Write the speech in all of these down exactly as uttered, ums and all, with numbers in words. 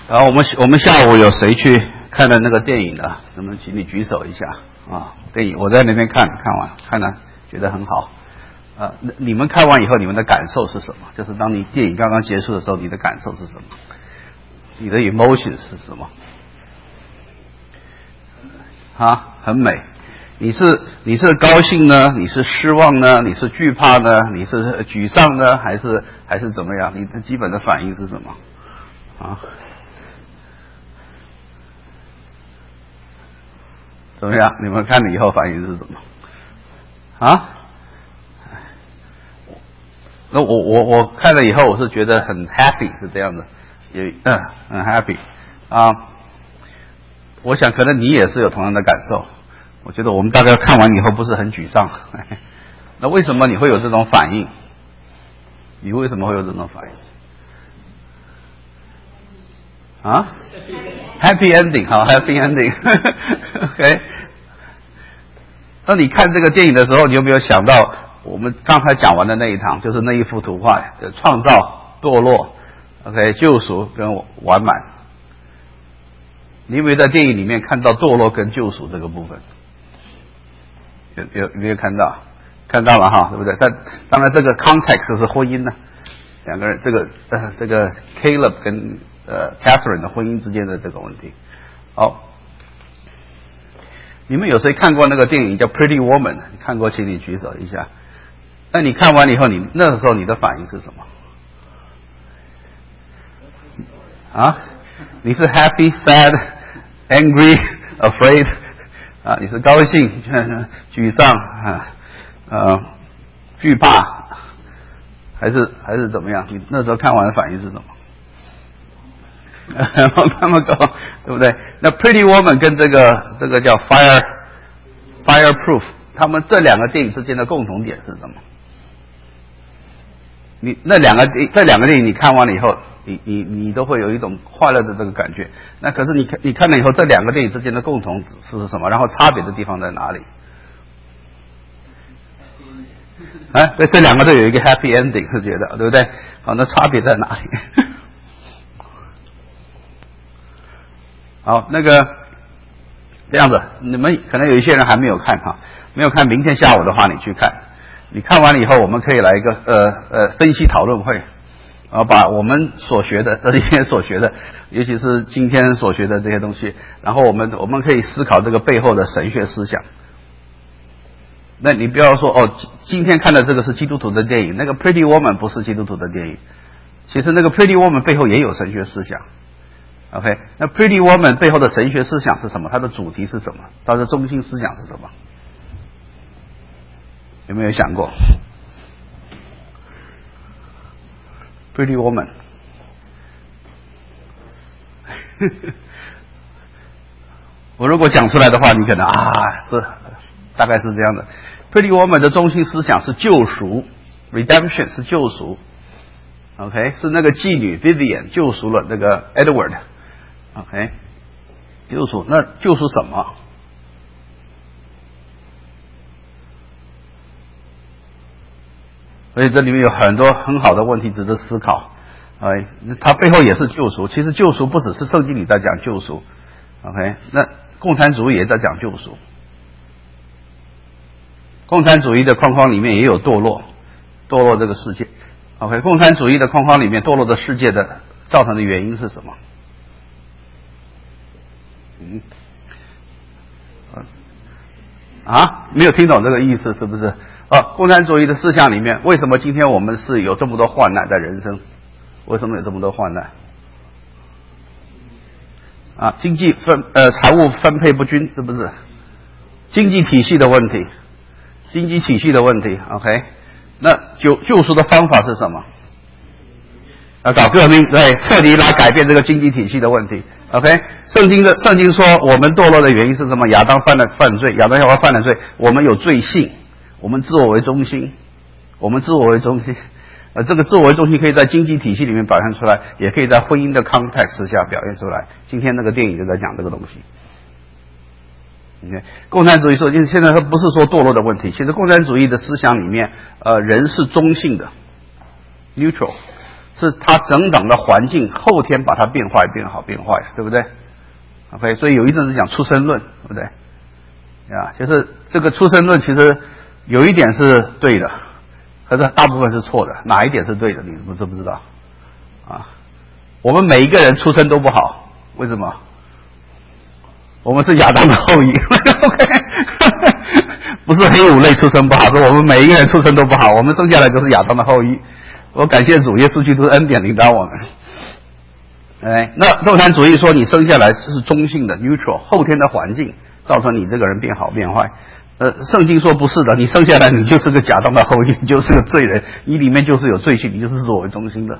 然后我们我们下午有谁去看了那个电影的？能不能请你举手一下啊？电影我在那边看看完，看了觉得很好。啊，你们看完以后，你们的感受是什么？就是当你电影刚刚结束的时候，你的感受是什么？你的 emotion 是什么？啊，很美。你是你是高兴呢？你是失望呢？你是惧怕呢？你是沮丧呢？还是还是怎么样？你的基本的反应是什么？啊？怎么样？你们看了以后反应是什么？啊？那我我我看了以后，我是觉得很 happy， 是这样的，有嗯很 happy 啊。我想可能你也是有同样的感受。我觉得我们大概看完以后不是很沮丧。那为什么你会有这种反应？你为什么会有这种反应？啊 ？Happy ending， 好 ，Happy ending 。OK。当你看这个电影的时候，你有没有想到我们刚才讲完的那一堂，就是那一幅图画，创造、堕落 ，OK， 救赎跟完满。你有没有在电影里面看到堕落跟救赎这个部分？有有有没有看到？看到了哈，对不对？但当然这个 context 是婚姻呢，两个人这个呃这个 Caleb 跟呃 Catherine 的婚姻之间的这个问题。好，你们有谁看过那个电影叫 Pretty Woman？ 看过请你举手一下。那你看完以后，你那个时候你的反应是什么？啊？你是 happy、sad、angry、afraid 啊？你是高兴、沮丧啊、呃、惧怕，还是还是怎么样？你那时候看完的反应是什么？那么高，对不对？那 Pretty Woman 跟这个这个叫 Fire Fireproof， 他们这两个电影之间的共同点是什么？你那两个这两个电影你看完了以后，你你你都会有一种快乐的这个感觉。那可是你看你看了以后，这两个电影之间的共同是什么？然后差别的地方在哪里？哎，对，这两个都有一个 happy ending， 是觉得对不对？好，那差别在哪里？好，那个这样子，你们可能有一些人还没有看哈，没有看，明天下午的话你去看。你看完了以后，我们可以来一个呃呃分析讨论会，然后把我们所学的这些所学的，尤其是今天所学的这些东西，然后我们我们可以思考这个背后的神学思想。那你不要说哦，今天看的这个是基督徒的电影，那个 Pretty Woman 不是基督徒的电影，其实那个 Pretty Woman 背后也有神学思想。OK， 那 Pretty Woman 背后的神学思想是什么？它的主题是什么？它的中心思想是什么？有没有想过 ？Pretty Woman 我如果讲出来的话，你可能啊，是大概是这样的。Pretty Woman 的中心思想是救赎 ，Redemption 是救赎。OK， 是那个妓女 Vivian 救赎了那个 Edward。OK， 救赎，那救赎什么？所以这里面有很多很好的问题值得思考。哎，它背后也是救赎。其实救赎不只是圣经里在讲救赎。OK， 那共产主义也在讲救赎。共产主义的框框里面也有堕落，堕落这个世界。OK， 共产主义的框框里面堕落的世界的造成的原因是什么？嗯，啊，没有听懂这个意思是不是？啊，共产主义的思想里面，为什么今天我们是有这么多患难在人生？为什么有这么多患难？啊，经济分呃财务分配不均，是不是？经济体系的问题，经济体系的问题。OK， 那救救赎的方法是什么？啊，搞革命，对，彻底来改变这个经济体系的问题。OK， 圣经的圣经说，我们堕落的原因是什么？亚当犯了犯罪，亚当夏娃犯了罪，我们有罪性，我们自我为中心，我们自我为中心。呃，这个自我为中心可以在经济体系里面表现出来，也可以在婚姻的 context 下表现出来。今天那个电影就在讲这个东西。你看，共产主义说，现在它不是说堕落的问题，其实共产主义的思想里面，呃，人是中性的 ，neutral。 是它整整的环境后天把它变坏、变好、变坏，对不对 ？OK， 所以有一阵子讲出生论，对不对？啊，就是这个出生论其实有一点是对的，可是大部分是错的。哪一点是对的？你们知不知道？啊，我们每一个人出生都不好，为什么？我们是亚当的后裔，OK， 不是黑五类出生不好，是我们每一个人出生都不好，我们生下来就是亚当的后裔。我感谢主，耶稣基督恩典领导我们。哎，那共产主义说你生下来是中性的 neutral， 后天的环境造成你这个人变好变坏。呃，圣经说不是的，你生下来你就是个亚当的后裔，你就是个罪人，你里面就是有罪性，你就是自我为中心的。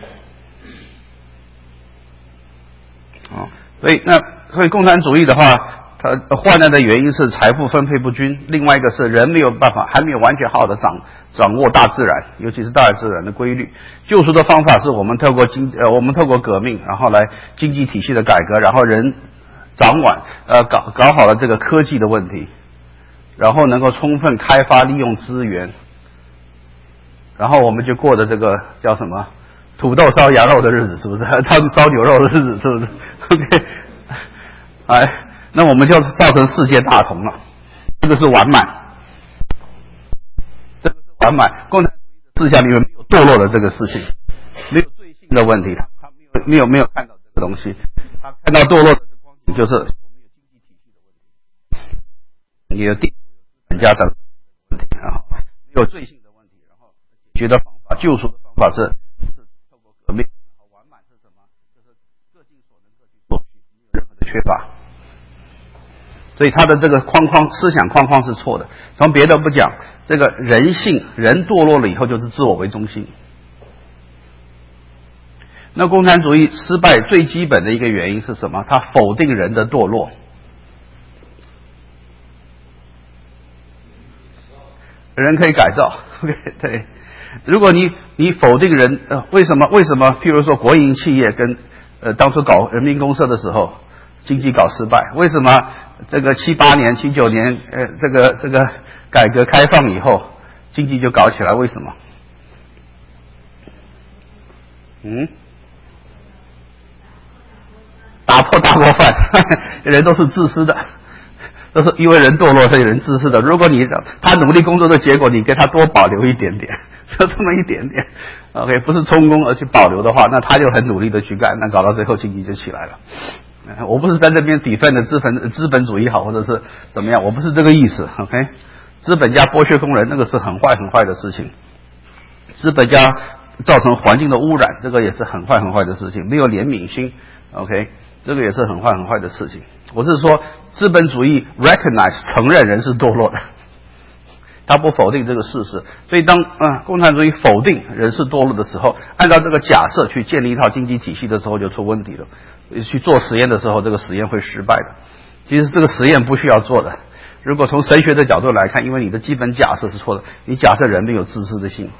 哦，所以那所以共产主义的话，它患难的原因是财富分配不均，另外一个是人没有办法，还没有完全好好的掌掌握大自然，尤其是大自然的规律。救赎的方法是我们透过经呃，我们透过革命，然后来经济体系的改革，然后人掌管呃搞搞好了这个科技的问题，然后能够充分开发利用资源，然后我们就过的这个叫什么土豆烧羊肉的日子，是不是？汤烧牛肉的日子，是不是 ？OK， 哎，那我们就造成世界大同了，这个是完满。完满，共产主义的思想里面没有堕落的这个事情，没有罪性的问题，他他没有没有没有看到这个东西，他看到堕落的光景就是我们有经济体系的问题，也有地产家等问题，然后没有罪性的问题，然后解决的方法、救赎的方法是是透过革命，然后完满是什么？就是各尽所能，各取所需，没有任何的缺乏。所以他的这个框框思想框框是错的。从别的不讲，这个人性人堕落了以后就是自我为中心。那共产主义失败最基本的一个原因是什么？他否定人的堕落。人可以改造 ，OK， 对。如果你你否定人，呃，为什么为什么？譬如说国营企业跟呃当初搞人民公社的时候，经济搞失败，为什么？这个七八年、七九年，呃，这个这个改革开放以后，经济就搞起来，为什么？嗯，打破大锅饭，人都是自私的，都是因为人堕落，所以人自私的。如果你他努力工作的结果，你给他多保留一点点，就这么一点点 ，OK， 不是充公而去保留的话，那他就很努力的去干，那搞到最后经济就起来了。我不是在这边抵犯的资本资本主义好，或者是怎么样，我不是这个意思 ，OK？ 资本家剥削工人，那个是很坏很坏的事情。资本家造成环境的污染，这个也是很坏很坏的事情。没有怜悯心 ，OK？ 这个也是很坏很坏的事情。我是说，资本主义 recognize 承认人是堕落的，他不否定这个事实。所以当啊、嗯、共产主义否定人是堕落的时候，按照这个假设去建立一套经济体系的时候，就出问题了。去做实验的时候，这个实验会失败的。其实这个实验不需要做的。如果从神学的角度来看，因为你的基本假设是错的，你假设人没有自私的性。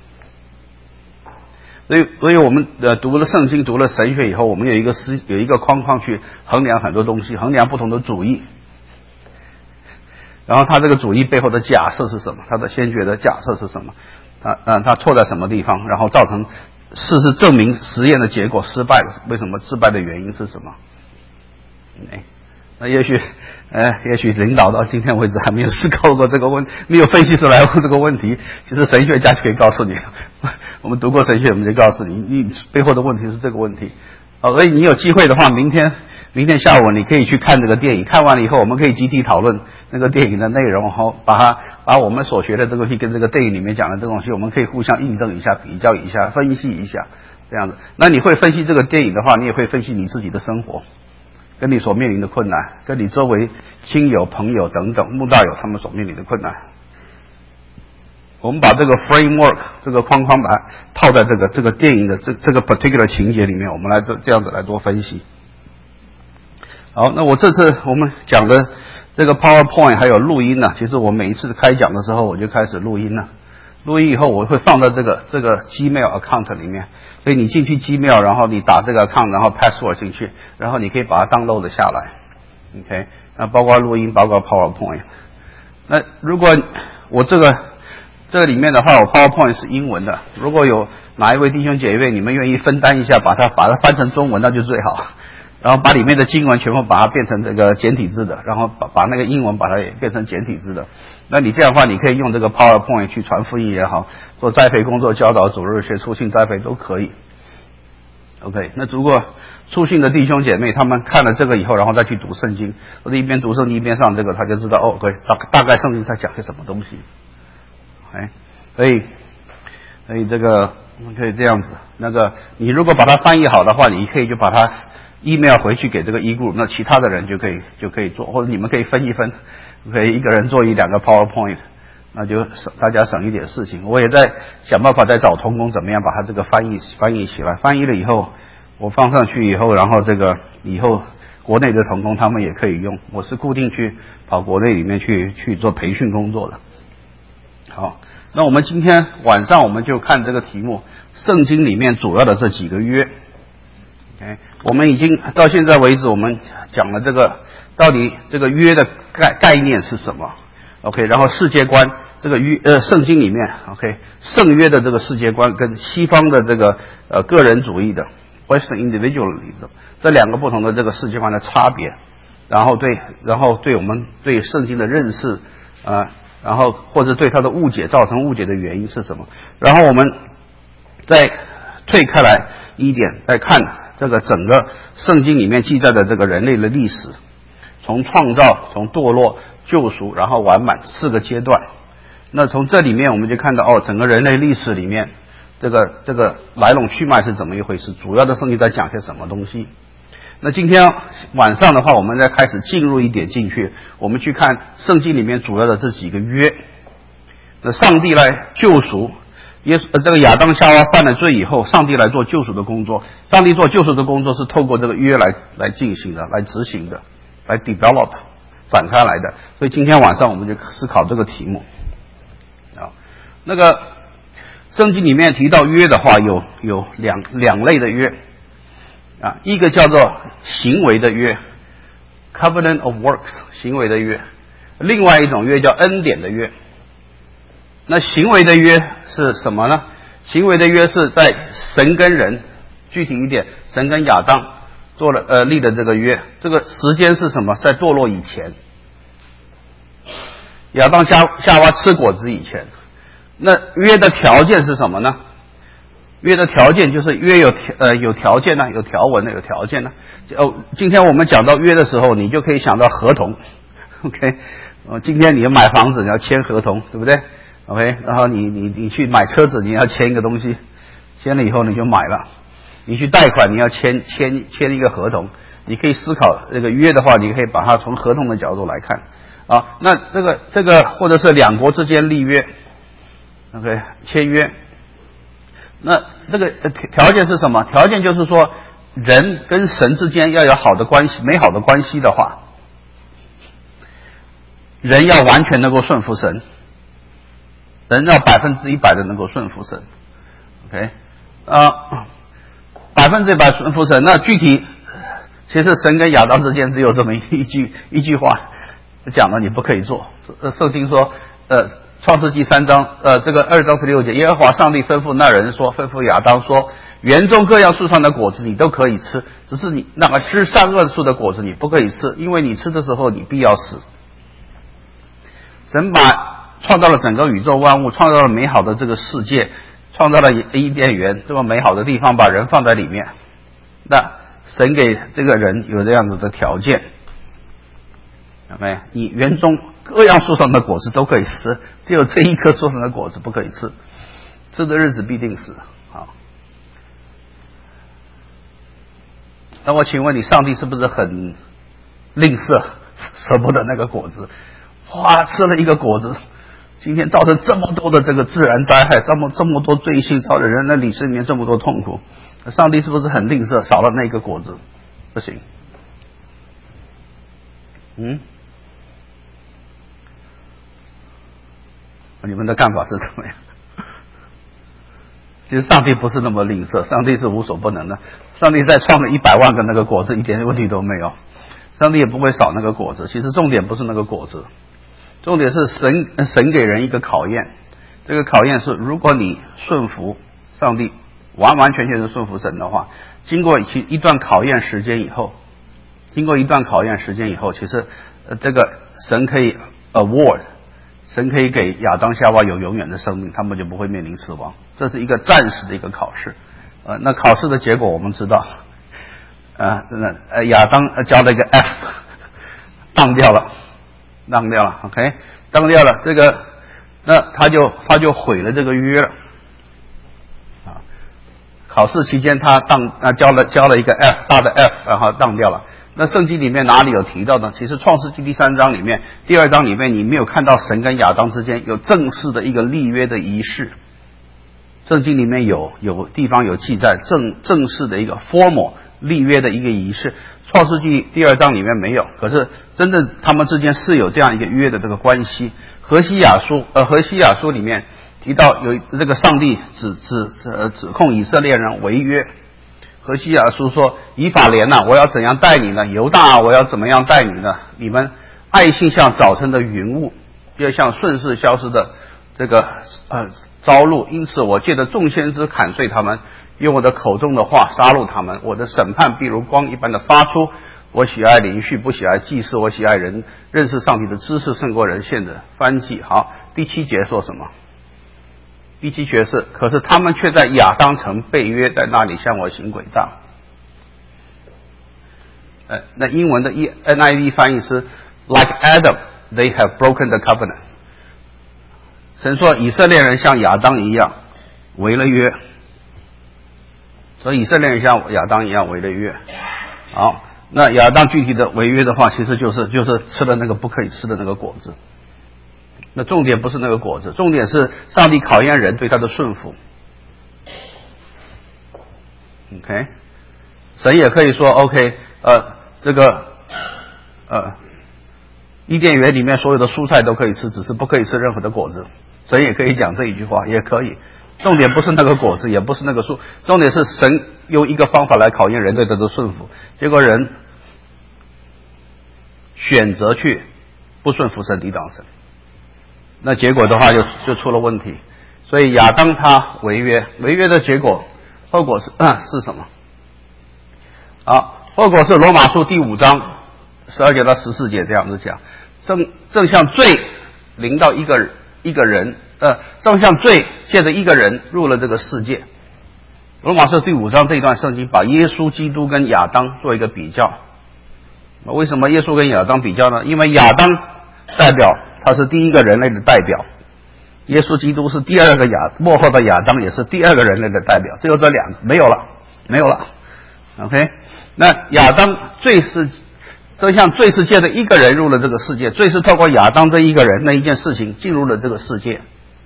所以，所以我们呃读了圣经、读了神学以后，我们有一个思有一个框框去衡量很多东西，衡量不同的主义。然后他这个主义背后的假设是什么？他的先决的假设是什么？他嗯，他错在什么地方？然后造成事实证明实验的结果失败了，为什么失败的原因是什么？哎，那也许，呃，也许领导到今天为止还没有思考过这个问题，没有分析出来问这个问题。其实神学家就可以告诉你，我们读过神学，我们就告诉你，你背后的问题是这个问题。哦，所以你有机会的话，明天明天下午你可以去看这个电影，看完了以后，我们可以集体讨论那个电影的内容，然后把它把我们所学的这个东西跟这个电影里面讲的这个东西，我们可以互相印证一下、比较一下、分析一下，这样子。那你会分析这个电影的话，你也会分析你自己的生活，跟你所面临的困难，跟你周围亲友、朋友等等牧道友他们所面临的困难。我们把这个 framework 这个框框把它套在这个这个电影的这这个 particular 情节里面，我们来这这样子来多分析。好，那我这次我们讲的这个 PowerPoint 还有录音呢，其实我每一次开讲的时候我就开始录音了。录音以后我会放到这个这个 Gmail account 里面，所以你进去 Gmail， 然后你打这个 account， 然后 password 进去，然后你可以把它 download 下来 ，OK？ 那包括录音，包括 PowerPoint。那如果我这个这个里面的话，我 PowerPoint 是英文的，如果有哪一位弟兄姐妹你们愿意分担一下，把它把它翻成中文，那就最好。然后把里面的经文全部把它变成这个简体字的，然后把把那个英文把它也变成简体字的。那你这样的话，你可以用这个 PowerPoint 去传福音也好，做栽培工作、教导、主日学、初信栽培都可以。OK， 那如果初信的弟兄姐妹他们看了这个以后，然后再去读圣经，或者一边读圣经一边上这个，他就知道哦，对，大大概圣经在讲些什么东西。哎，所以所以这个可以这样子。那个你如果把它翻译好的话，你可以就把它 email 回去给这个 e group， 那其他的人就可以就可以做，或者你们可以分一分，可以一个人做一两个 PowerPoint， 那就省大家省一点事情。我也在想办法在找同工怎么样把它这个翻译翻译起来，翻译了以后我放上去以后，然后这个以后国内的同工他们也可以用。我是固定去跑国内里面去去做培训工作的。好，那我们今天晚上我们就看这个题目，圣经里面主要的这几个约。Okay， 我们已经到现在为止，我们讲了这个到底这个约的概概念是什么 ？OK， 然后世界观，这个约呃圣经里面 OK 圣约的这个世界观跟西方的这个呃个人主义的 Western individualism 这两个不同的这个世界观的差别，然后对然后对我们对圣经的认识啊、呃，然后或者对它的误解造成误解的原因是什么？然后我们再退开来一点再看。这个整个圣经里面记载的这个人类的历史，从创造、从堕落、救赎，然后完满四个阶段。那从这里面我们就看到哦，整个人类历史里面这个这个来龙去脉是怎么一回事，主要的圣经在讲些什么东西。那今天晚上的话，我们再开始进入一点进去，我们去看圣经里面主要的这几个约。那上帝来救赎。耶稣，这个亚当夏娃犯了罪以后，上帝来做救赎的工作。上帝做救赎的工作是透过这个约来来进行的，来执行的，来 develop 展开来的。所以今天晚上我们就思考这个题目。啊，那个圣经里面提到约的话，有有两两类的约啊，一个叫做行为的约 ，covenant of works 行为的约，另外一种约叫恩典的约。那行为的约是什么呢？行为的约是在神跟人，具体一点，神跟亚当做了呃立的这个约，这个时间是什么？在堕落以前，亚当夏夏娃吃果子以前。那约的条件是什么呢？约的条件就是约有呃有条件呢，有条文的有条件呢。哦，今天我们讲到约的时候，你就可以想到合同 ，OK？ 哦，今天你要买房子，你要签合同，对不对？OK， 然后你你你去买车子，你要签一个东西，签了以后你就买了。你去贷款，你要签签签一个合同。你可以思考这个约的话，你可以把它从合同的角度来看啊。那这个这个或者是两国之间立约 ，OK， 签约。那这个条件是什么？条件就是说，人跟神之间要有好的关系，美好的关系的话，人要完全能够顺服神。人要百分之一百的能够顺服神 ，OK， 啊，百分之一百顺服神。那具体，其实神跟亚当之间只有这么一句一句话讲了，你不可以做。圣经说，呃，创世纪三章，呃，这个二章十六节，耶和华上帝吩咐那人说，吩咐亚当说，园中各样树上的果子你都可以吃，只是你那个知善恶树的果子你不可以吃，因为你吃的时候你必要死。神把创造了整个宇宙万物，创造了美好的这个世界，创造了伊甸园这么美好的地方，把人放在里面。那神给这个人有这样子的条件，有没有？你园中各样树上的果子都可以吃，只有这一棵树上的果子不可以吃，吃的日子必定死。好，那我请问你，上帝是不是很吝啬，舍不得那个果子？哇，吃了一个果子，今天造成这么多的这个自然灾害，这么这么多罪性，造成人的理性里面这么多痛苦，上帝是不是很吝啬，少了那个果子？不行。嗯，你们的看法是怎么样？其实上帝不是那么吝啬，上帝是无所不能的。上帝再创了一百万个那个果子，一点问题都没有，上帝也不会少那个果子。其实重点不是那个果子，重点是神神给人一个考验， 这个考验是，如果你顺服上帝，完完全全是顺服神的话，经过其一段考验时间以后，经过一段考验时间以后，其实呃这个神可以 award， 神可以给亚当夏娃有永远的生命，他们就不会面临死亡。这是一个暂时的一个考试。呃，那考试的结果我们知道，呃，那呃亚当呃交了一个 F， 当掉了，当掉了 ，OK， 当掉了这个，那他就他就毁了这个约了。啊，考试期间他当啊交了交了一个 F 大的 F， 然后当掉了。那圣经里面哪里有提到呢？其实创世纪第三章里面，第二章里面你没有看到神跟亚当之间有正式的一个立约的仪式。圣经里面有有地方有记载正正式的一个 formal 立约的一个仪式，创世纪第二章里面没有，可是真正他们之间是有这样一个约的这个关系。何西亚书呃何西亚书里面提到有这个上帝指指呃指控以色列人违约。何西亚书说：以法莲啊，我要怎样待你呢？犹大啊，我要怎么样待你呢？你们爱心像早晨的云雾，又像顺势消失的这个呃朝露，因此我借着众先知砍碎他们，用我的口中的话杀戮他们。我的审判必如光一般的发出。我喜爱灵序，不喜爱祭祀。我喜爱人认识上帝的知识胜过人献的燔祭。好，第七节说什么？第七节是，可是他们却在亚当城被约，在那里向我行诡诈。呃，那英文的 N I V 翻译是 Like Adam, they have broken the covenant。神说以色列人像亚当一样违了约，所以以色列人像亚当一样违了约。好，那亚当具体的违约的话，其实就是就是吃了那个不可以吃的那个果子。那重点不是那个果子，重点是上帝考验人对他的顺服。OK， 神也可以说 OK， 呃，这个呃，伊甸园里面所有的蔬菜都可以吃，只是不可以吃任何的果子。神也可以讲这一句话，也可以。重点不是那个果子，也不是那个树，重点是神用一个方法来考验人对他的顺服。结果人选择去不顺服神，抵挡神。那结果的话就就出了问题，所以亚当他违约，违约的结果后果是、呃、是什么？好，后果是罗马书第五章十二节到十四节这样子讲，正正像罪临到一个一个人，呃，正像罪借着一个人入了这个世界。罗马书第五章这一段圣经把耶稣基督跟亚当做一个比较。为什么耶稣跟亚当比较呢？因为亚当代表他是第一个人类的代表，耶稣基督是第二个亚末后的亚当，也是第二个人类的代表。只有这两个，没有了，没有了。OK， 那亚当罪是，就像罪是借着一个人入了这个世界，罪是透过亚当这一个人那一件事情进入了这个世界。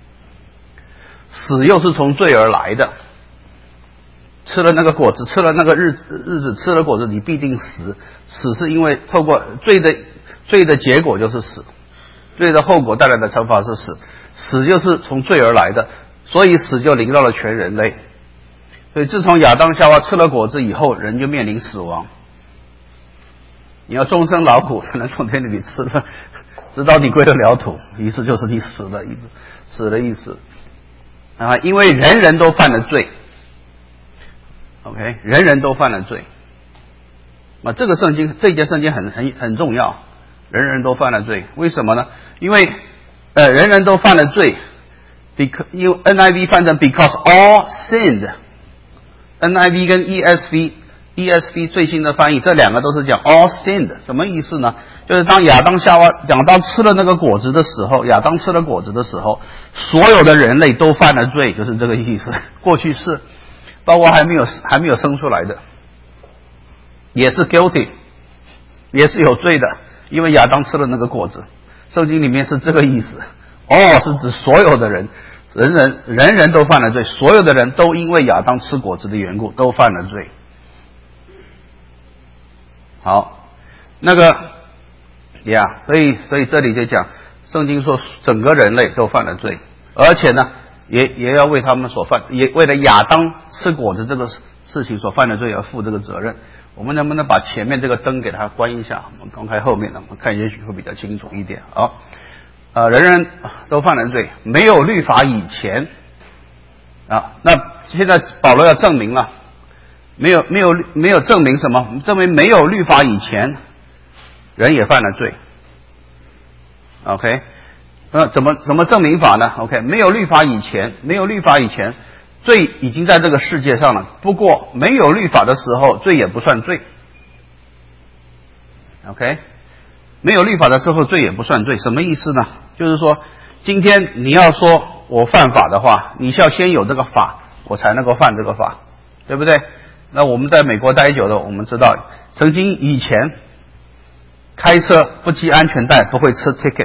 死又是从罪而来的，吃了那个果子，吃了那个日子日子吃了果子，你必定死。死是因为透过罪的罪的结果就是死。罪的后果带来的惩罚是死，死就是从罪而来的，所以死就临到了全人类。所以自从亚当夏娃吃了果子以后，人就面临死亡。你要终身劳苦才能从天里吃的，直到你归得了土，意思就是你死的意思，死的意思啊，因为人人都犯了罪。OK， 人人都犯了罪。啊，这个圣经这一节圣经很很很重要。人人都犯了罪，为什么呢？因为呃，人人都犯了罪 ，because 因为 N I V 翻成 because all sinned。N I V 跟 E S V，E S V 最新的翻译，这两个都是讲 all sinned， 什么意思呢？就是当亚当夏娃亚当吃了那个果子的时候，亚当吃了果子的时候，所有的人类都犯了罪，就是这个意思。过去式，包括还没有还没有生出来的，也是 guilty， 也是有罪的。因为亚当吃了那个果子，圣经里面是这个意思。哦，是指所有的人，人人人人都犯了罪，所有的人都因为亚当吃果子的缘故都犯了罪。好，那个呀，所以所以这里就讲，圣经说整个人类都犯了罪，而且呢，也也要为他们所犯，也为了亚当吃果子这个事情所犯的罪而负这个责任。我们能不能把前面这个灯给它关一下？我们刚开后面的，我们看也许会比较清楚一点。好， 呃，人人都犯了罪，没有律法以前啊，那现在保罗要证明了，没有没有没有证明什么？证明没有律法以前，人也犯了罪。OK， 那怎么怎么证明法呢 ？OK， 没有律法以前，没有律法以前，罪已经在这个世界上了。不过没有律法的时候，罪也不算罪。OK， 没有律法的时候，罪也不算罪，什么意思呢？就是说，今天你要说我犯法的话，你需要先有这个法，我才能够犯这个法，对不对？那我们在美国待久了，我们知道，曾经以前开车不系安全带不会吃 ticket，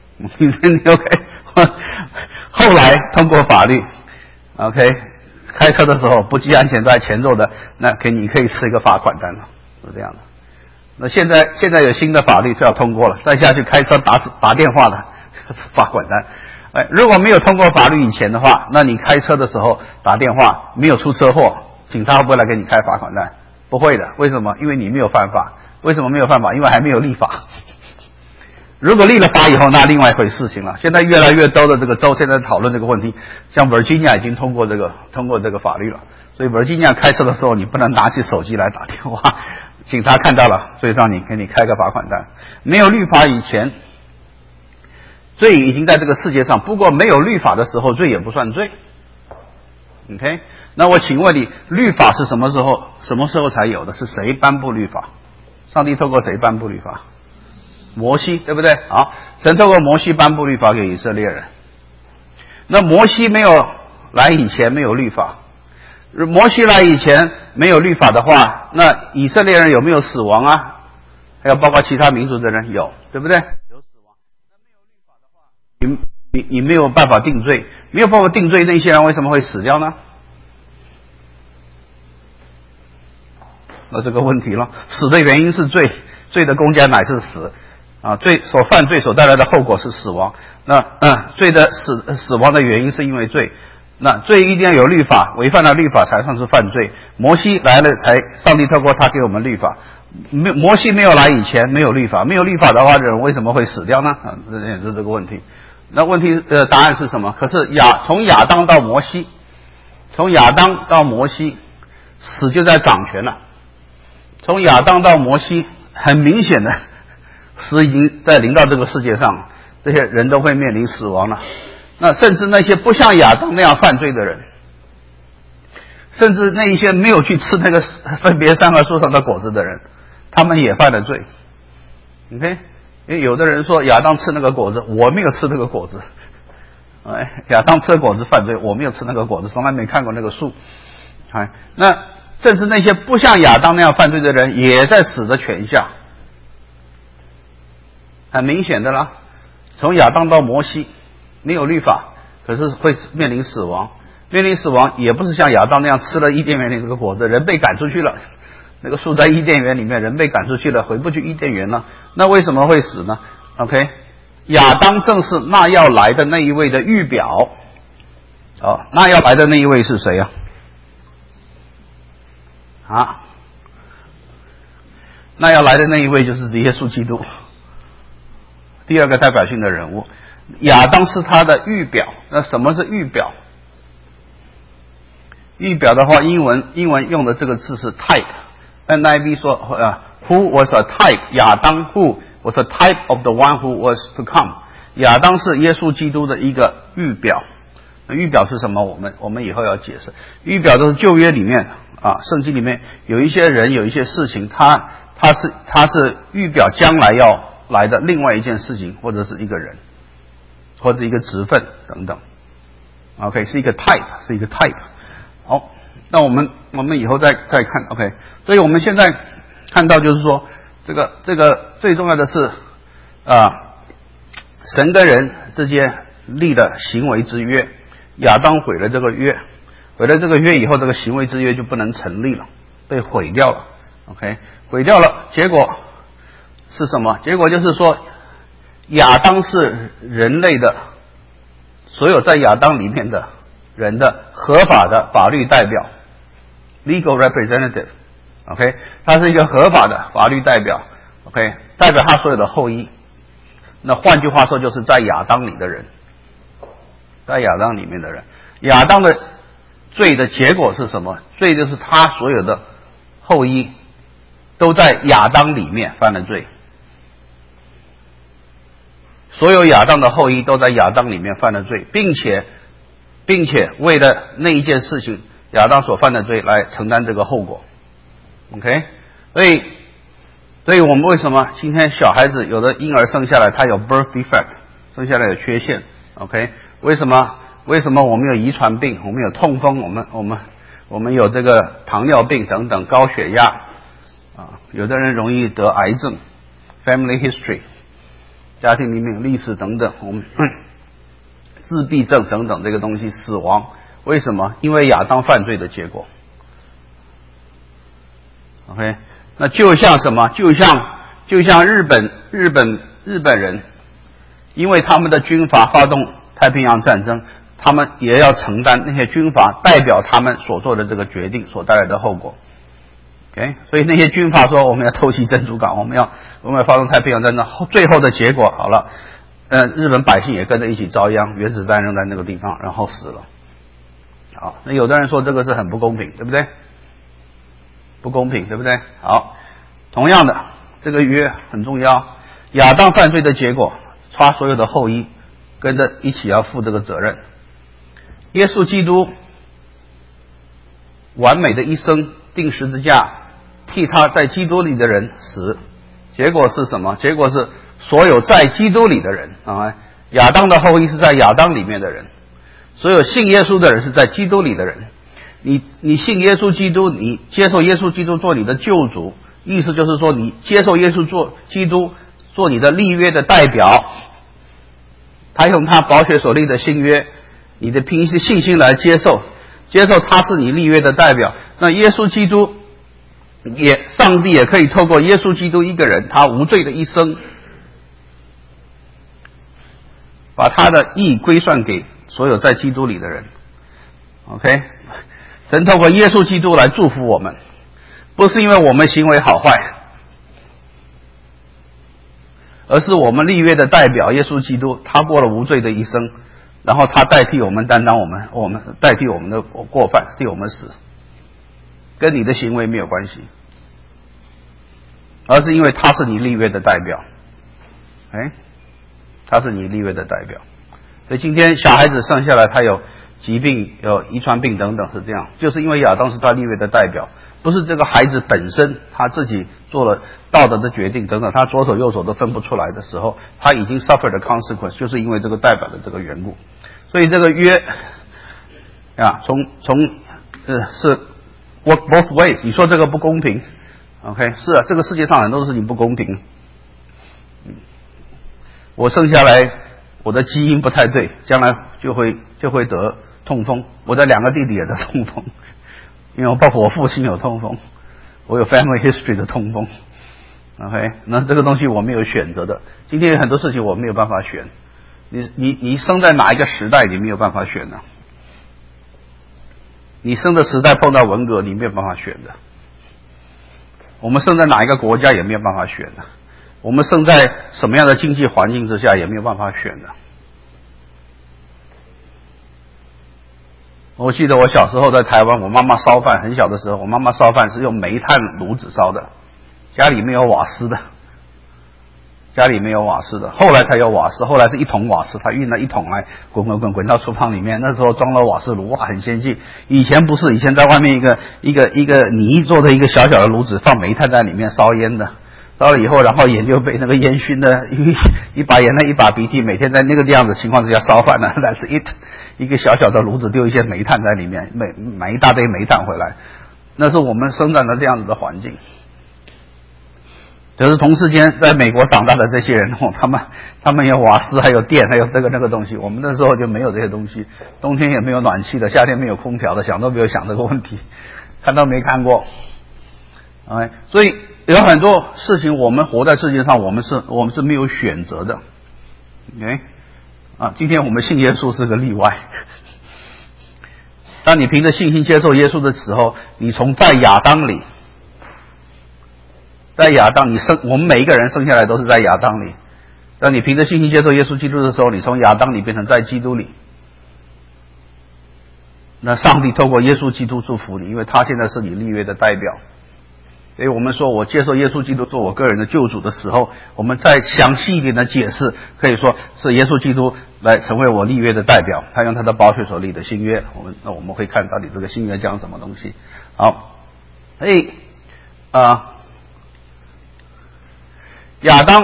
OK， 后来通过法律 ，OK， 开车的时候不系安全带前座的，那给你可以吃一个罚款单了，是这样的。那现在现在有新的法律就要通过了，再下去开车打打电话的是罚款单。哎，如果没有通过法律以前的话，那你开车的时候打电话没有出车祸，警察会不会来给你开罚款单？不会的，为什么？因为你没有犯法。为什么没有犯法？因为还没有立法。如果立了法以后，那另外一回事情了。现在越来越多的这个州现在讨论这个问题，像 Virginia 已经通过这个通过这个法律了，所以 Virginia 开车的时候你不能拿起手机来打电话。警察看到了，所以让你给你开个罚款单。没有律法以前，罪已经在这个世界上，不过没有律法的时候，罪也不算罪。OK， 那我请问你，律法是什么时候什么时候才有的？是谁颁布律法？上帝透过谁颁布律法？摩西，对不对？好，神透过摩西颁布律法给以色列人。那摩西没有来以前没有律法。摩西来以前没有律法的话，那以色列人有没有死亡啊？还有包括其他民族的人有，对不对？有死亡。那没有律法的话，你你你没有办法定罪，没有办法定罪，那些人为什么会死掉呢？那这个问题了，死的原因是罪，罪的公价乃是死啊，罪所犯罪所带来的后果是死亡。那嗯，罪的死死亡的原因是因为罪。那罪一定要有律法，违反了律法才算是犯罪。摩西来了才，上帝透过他给我们律法。没摩西没有来以前没有律法，没有律法的话，人为什么会死掉呢？啊，这也是这个问题。那问题呃答案是什么？可是亚从亚当到摩西，从亚当到摩西，死就在掌权了。从亚当到摩西，很明显的，死已经在临到这个世界上，这些人都会面临死亡了。那甚至那些不像亚当那样犯罪的人，甚至那一些没有去吃那个分别善恶树上的果子的人，他们也犯了罪。OK， 因为有的人说亚当吃那个果子，我没有吃那个果子。哎，亚当吃果子犯罪，我没有吃那个果子，从来没看过那个树。哎，那甚至那些不像亚当那样犯罪的人，也在死的权下。很明显的啦，从亚当到摩西。没有律法，可是会面临死亡。面临死亡也不是像亚当那样吃了伊甸园里这个果子，人被赶出去了。那个树在伊甸园里面，人被赶出去了，回不去伊甸园了。那为什么会死呢 ？OK， 亚当正是那要来的那一位的预表。哦，那要来的那一位是谁啊？啊，那要来的那一位就是耶稣基督，第二个代表性的人物。亚当是他的预表。那什么是预表？预表的话，英文英文用的这个字是 type。N I V 说呃 ，Who was a type？ 亚当 Who was a type of the one who was to come？ 亚当是耶稣基督的一个预表。那预表是什么？我们我们以后要解释。预表都是旧约里面啊，圣经里面有一些人有一些事情，他他是他是预表将来要来的另外一件事情，或者是一个人。或者一个职分等等 ，OK， 是一个 type， 是一个 type。好，那我们我们以后再再看 ，OK。所以我们现在看到就是说，这个这个最重要的是啊，神跟人之间立了行为之约，亚当毁了这个约，毁了这个约以后，这个行为之约就不能成立了，被毁掉了 ，OK， 毁掉了，结果是什么？结果就是说。亚当是人类的所有在亚当里面的人的合法的法律代表 legal representative OK 他是一个合法的法律代表 OK 代表他所有的后裔那换句话说，就是在亚当里的人，在亚当里面的人，亚当的罪的结果是什么？罪就是他所有的后裔都在亚当里面犯了罪，所有亚当的后裔都在亚当里面犯了罪，并且并且为了那一件事情，亚当所犯的罪来承担这个后果。OK， 所以所以我们为什么今天小孩子有的婴儿生下来他有 birth defect， 生下来有缺陷 ？OK， 为什么为什么我们有遗传病，我们有痛风，我们我们我们有这个糖尿病等等，高血压啊，有的人容易得癌症 ，family history， 家庭里面有历史等等，我们自闭症等等这个东西，死亡，为什么？因为亚当犯罪的结果。OK， 那就像什么？就像就像日本日本日本人，因为他们的军阀发动太平洋战争，他们也要承担那些军阀代表他们所做的这个决定所带来的后果。OK， 所以那些军阀说我们要偷袭珍珠港，我们要我们要发动太平洋战争，最后的结果好了，呃，日本百姓也跟着一起遭殃，原子弹扔在那个地方，然后死了。好，那有的人说这个是很不公平，对不对？不公平，对不对？好，同样的，这个约很重要。亚当犯罪的结果，他所有的后裔跟着一起要负这个责任。耶稣基督完美的一生，钉十字架，替他在基督里的人死，结果是什么？结果是所有在基督里的人啊，亚当的后裔是在亚当里面的人，所有信耶稣的人是在基督里的人。你你信耶稣基督，你接受耶稣基督做你的救主，意思就是说你接受耶稣做基督做你的立约的代表，他用他宝血所立的新约，你的凭信心来接受，接受他是你立约的代表。那耶稣基督也，上帝也可以透过耶稣基督一个人，他无罪的一生，把他的义归算给所有在基督里的人。OK， 神透过耶稣基督来祝福我们，不是因为我们行为好坏，而是我们立约的代表耶稣基督，他过了无罪的一生，然后他代替我们担当我们我们代替我们的过犯，替我们死，跟你的行为没有关系，而是因为他是你立约的代表。哎，他是你立约的代表。所以今天小孩子生下来他有疾病，有遗传病等等，是这样，就是因为亚当是他立约的代表，不是这个孩子本身他自己做了道德的决定等等，他左手右手都分不出来的时候，他已经 suffer the consequence， 就是因为这个代表的这个缘故。所以这个约啊，从从呃是 work both ways。你说这个不公平 ，OK， 是啊，这个世界上很多事情不公平。嗯，我生下来我的基因不太对，将来就会就会得痛风。我的两个弟弟也得痛风，因为我包括我父亲有痛风，我有 family history 的痛风。OK， 那这个东西我没有选择的。今天有很多事情我没有办法选，你你你生在哪一个时代，你没有办法选的。你生的时代碰到文革，你没有办法选的。我们生在哪一个国家也没有办法选的。我们生在什么样的经济环境之下也没有办法选的。我记得我小时候在台湾，我妈妈烧饭，很小的时候，我妈妈烧饭是用煤炭炉子烧的，家里没有瓦斯的，家里没有瓦斯的，后来才有瓦斯，后来是一桶瓦斯，她运了一桶来，滚滚滚滚到厨房里面，那时候装了瓦斯炉，哇，很先进。以前不是，以前在外面一个一个一个泥做的一个小小的炉子，放煤炭在里面烧烟的。烧了以后，然后烟就被那个烟熏的，一一把眼泪一把鼻涕，每天在那个这样子情况之下烧饭呢。That's it， 一个小小的炉子丢一些煤炭在里面，买买一大堆煤炭回来，那是我们生长的这样子的环境。可是同时间，在美国长大的这些人，哦，他们他们有瓦斯，还有电，还有这个那个东西。我们那时候就没有这些东西，冬天也没有暖气的，夏天没有空调的，想都没有想这个问题，看都没看过。哎，所以有很多事情，我们活在世界上，我们是我们是没有选择的。OK， 啊，今天我们信耶稣是个例外。当你凭着信心接受耶稣的时候，你从在亚当里，在亚当，你生我们每一个人生下来都是在亚当里， 当你凭着信心接受耶稣基督的时候，你从亚当里变成在基督里。那上帝透过耶稣基督祝福你，因为他现在是你立约的代表。所以我们说我接受耶稣基督做我个人的救主的时候，我们再详细一点的解释，可以说是耶稣基督来成为我立约的代表，他用他的宝血所立的新约。我们那我们会看到底这个新约讲什么东西。好，所以啊、呃，亚当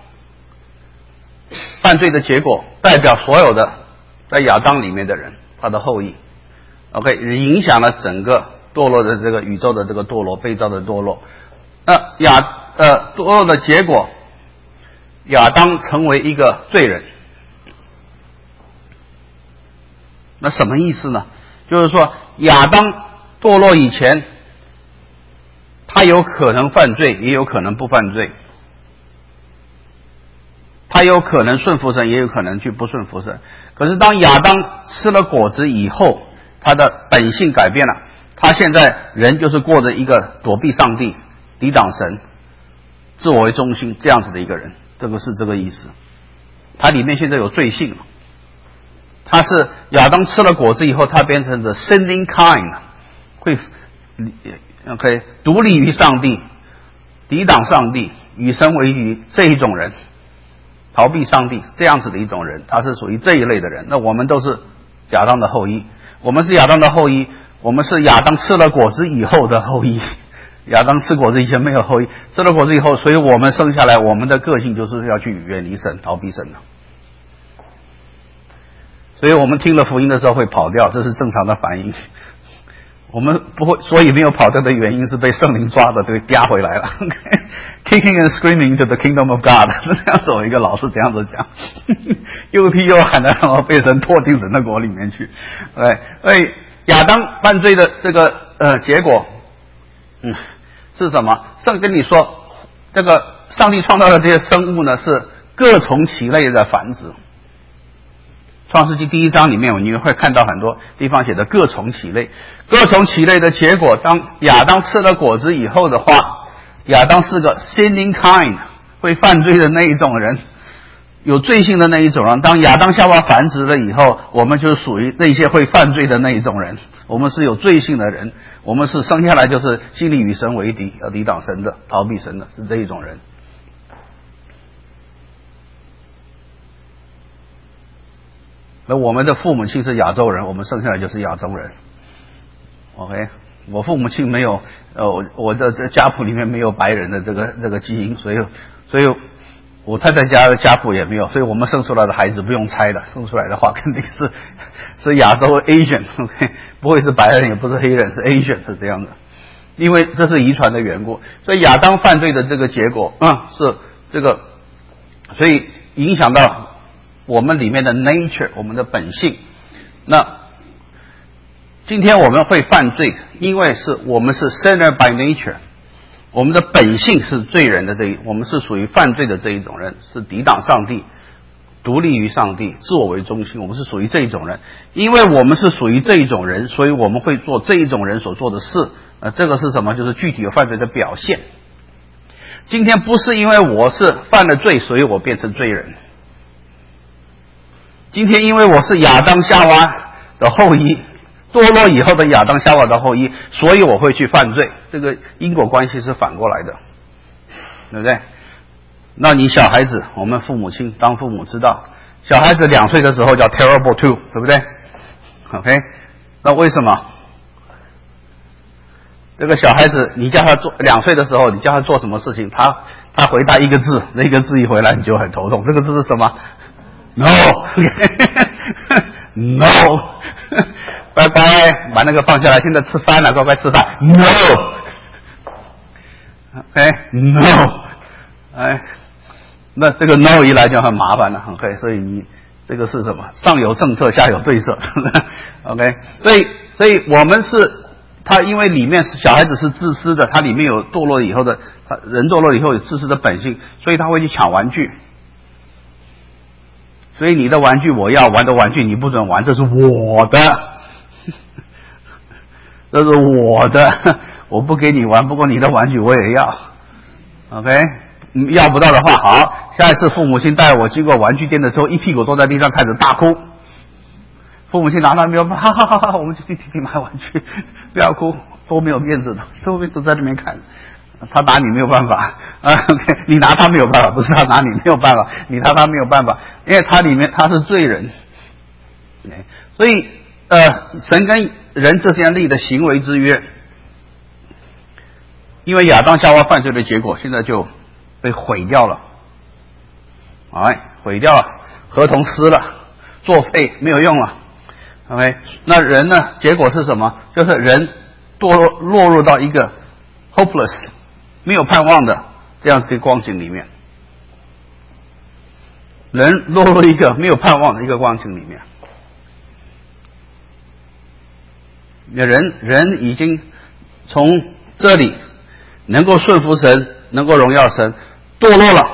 犯罪的结果代表所有的在亚当里面的人，他的后裔。OK， 影响了整个堕落的这个宇宙的这个堕落，被造的堕落。那亚呃堕落的结果，亚当成为一个罪人。那什么意思呢？就是说亚当堕落以前，他有可能犯罪，也有可能不犯罪。他有可能顺服神，也有可能去不顺服神。可是当亚当吃了果子以后，他的本性改变了，他现在人就是过着一个躲避上帝、抵挡神、自我为中心这样子的一个人，这个是这个意思。他里面现在有罪性了，他是亚当吃了果子以后，他变成了 sinning kind， 会 OK 独立于上帝、抵挡上帝、与神为敌这一种人，逃避上帝这样子的一种人，他是属于这一类的人。那我们都是亚当的后裔。我们是亚当的后裔，我们是亚当吃了果子以后的后裔。亚当吃果子以前没有后裔，吃了果子以后，所以我们生下来，我们的个性就是要去远离神、逃避神的。所以我们听了福音的时候会跑掉，这是正常的反应。我们不会，所以没有跑掉的原因是被圣灵抓的，被压回来了。Kicking and screaming to the kingdom of God， 这样子我一个老师这样子讲，又踢又喊的，然后被神拖进神的国里面去。对，所以亚当犯罪的这个呃结果，嗯，是什么？圣跟你说，这个上帝创造的这些生物呢，是各从其类的繁殖。创世纪第一章里面，你会看到很多地方写的各从其类，各从其类的结果，当亚当吃了果子以后的话，亚当是个 sinning kind， 会犯罪的那一种人，有罪性的那一种人。当亚当夏娃繁殖了以后，我们就属于那些会犯罪的那一种人，我们是有罪性的人，我们是生下来就是心里与神为敌，要抵挡神的，逃避神的，是这一种人。那我们的父母亲是亚洲人，我们生下来就是亚洲人。OK， 我父母亲没有，呃，我我的这家谱里面没有白人的这个这个基因，所以所以我太太家的家谱也没有，所以我们生出来的孩子不用猜的，生出来的话肯定是是亚洲 Asian，OK， 不会是白人，也不是黑人，是 Asian 是这样的，因为这是遗传的缘故。所以亚当犯罪的这个结果，嗯，是这个，所以影响到我们里面的 nature， 我们的本性。那今天我们会犯罪，因为是我们是 sinner by nature， 我们的本性是罪人的这一，我们是属于犯罪的这一种人，是抵挡上帝、独立于上帝、自我为中心，我们是属于这一种人。因为我们是属于这一种人，所以我们会做这一种人所做的事。呃，这个是什么？就是具体的犯罪的表现。今天不是因为我是犯了罪，所以我变成罪人。今天因为我是亚当夏娃的后裔，堕落以后的亚当夏娃的后裔，所以我会去犯罪。这个因果关系是反过来的，对不对？那你小孩子，我们父母亲当父母知道，小孩子两岁的时候叫 terrible two， 对不对 ？OK， 那为什么？这个小孩子，你叫他做两岁的时候，你叫他做什么事情，他他回答一个字，那个字一回来你就很头痛。这个字是什么？ No， No， 乖乖把那个放下来，现在吃饭了，乖乖吃饭。No，OK，No，、okay, 哎，那这个 No 一来就很麻烦了 ，OK， 所以你这个是什么？上有政策，下有对策 ，OK， 所以所以我们是他，因为里面是小孩子是自私的，他里面有堕落以后的，他人堕落以后有自私的本性，所以他会去抢玩具。所以你的玩具我要，玩的玩具你不准玩，这是我的，这是我的，我不给你玩，不过你的玩具我也要 ，OK， 嗯要不到的话，好，下一次父母亲带我经过玩具店的时候，一屁股坐在地上开始大哭。父母亲拿到没有？哈哈哈哈！我们就去弟弟买玩具，不要哭，多没有面子的，都都在那边看。他拿你没有办法啊，你拿他没有办法，不是他拿你没有办法，你拿他没有办法，因为他里面他是罪人。所以呃，神跟人之间立的行为之约，因为亚当夏娃犯罪的结果，现在就被毁掉了，哎，毁掉了，合同撕了，作废没有用了。OK， 那人呢？结果是什么？就是人堕落落入到一个 hopeless 没有盼望的这样子的光景里面，人落入一个没有盼望的一个光景里面。人人已经从这里能够顺服神，能够荣耀神，堕落了，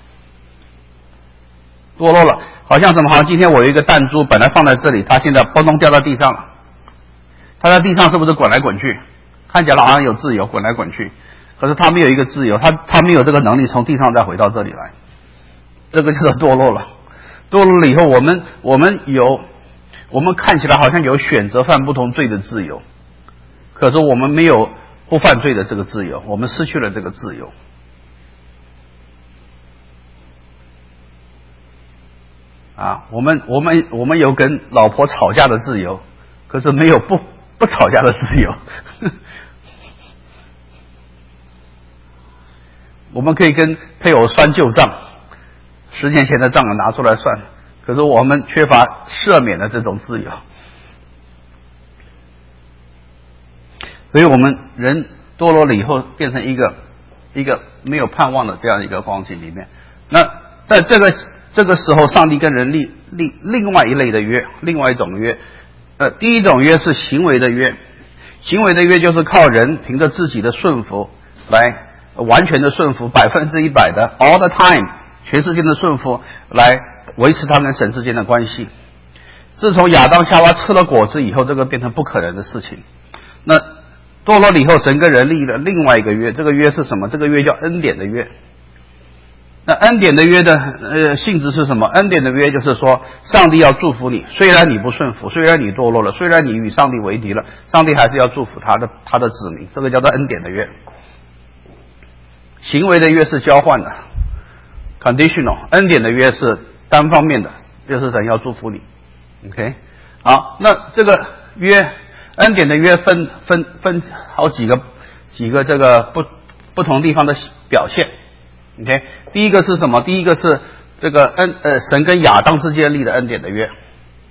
堕落了。好像什么？好像今天我有一个弹珠，本来放在这里，它现在嘣咚掉到地上了。它在地上是不是滚来滚去？看起来好像有自由，滚来滚去。可是它没有一个自由，它它没有这个能力从地上再回到这里来。这个就是堕落了。堕落了以后，我们我们有，我们看起来好像有选择犯不同罪的自由，可是我们没有不犯罪的这个自由，我们失去了这个自由。啊，我们我们我们有跟老婆吵架的自由，可是没有不不吵架的自由。我们可以跟配偶算旧账，十年前的账拿出来算，可是我们缺乏赦免的这种自由。所以我们人堕落了以后，变成一个一个没有盼望的这样一个光景里面。那在这个这个时候，上帝跟人立立另外一类的约，另外一种约。呃，第一种约是行为的约，行为的约就是靠人凭着自己的顺服来完全的顺服，百分之一百的 all the time， 全世界的顺服来维持他跟神之间的关系。自从亚当夏娃吃了果子以后，这个变成不可能的事情。那堕落了以后，神跟人立了另外一个约，这个约是什么？这个约叫恩典的约。那恩典的约的呃性质是什么？恩典的约就是说，上帝要祝福你，虽然你不顺服，虽然你堕落了，虽然你与上帝为敌了，上帝还是要祝福他的他的子民，这个叫做恩典的约。行为的约是交换的 conditional， 恩典的约是单方面的，就是神要祝福你。OK， 好，那这个约恩典的约分分分好几个几个这个不不同地方的表现。OK， 第一个是什么？第一个是这个恩呃神跟亚当之间立的恩典的约。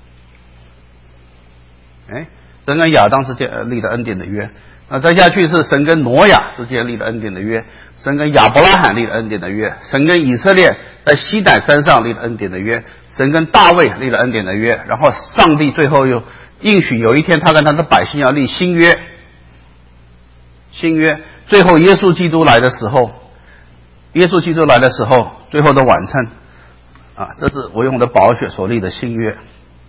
哎，神跟亚当之间立的恩典的约。那再下去是神跟挪亚之间立的恩典的约，神跟亚伯拉罕立的恩典的约，神跟以色列在西乃山上立的恩典的约，神跟大卫立了恩典的约，然后上帝最后又应许有一天他跟他的百姓要立新约，新约，最后耶稣基督来的时候，耶稣基督来的时候，最后的晚餐啊，这是我用的宝血所立的新约。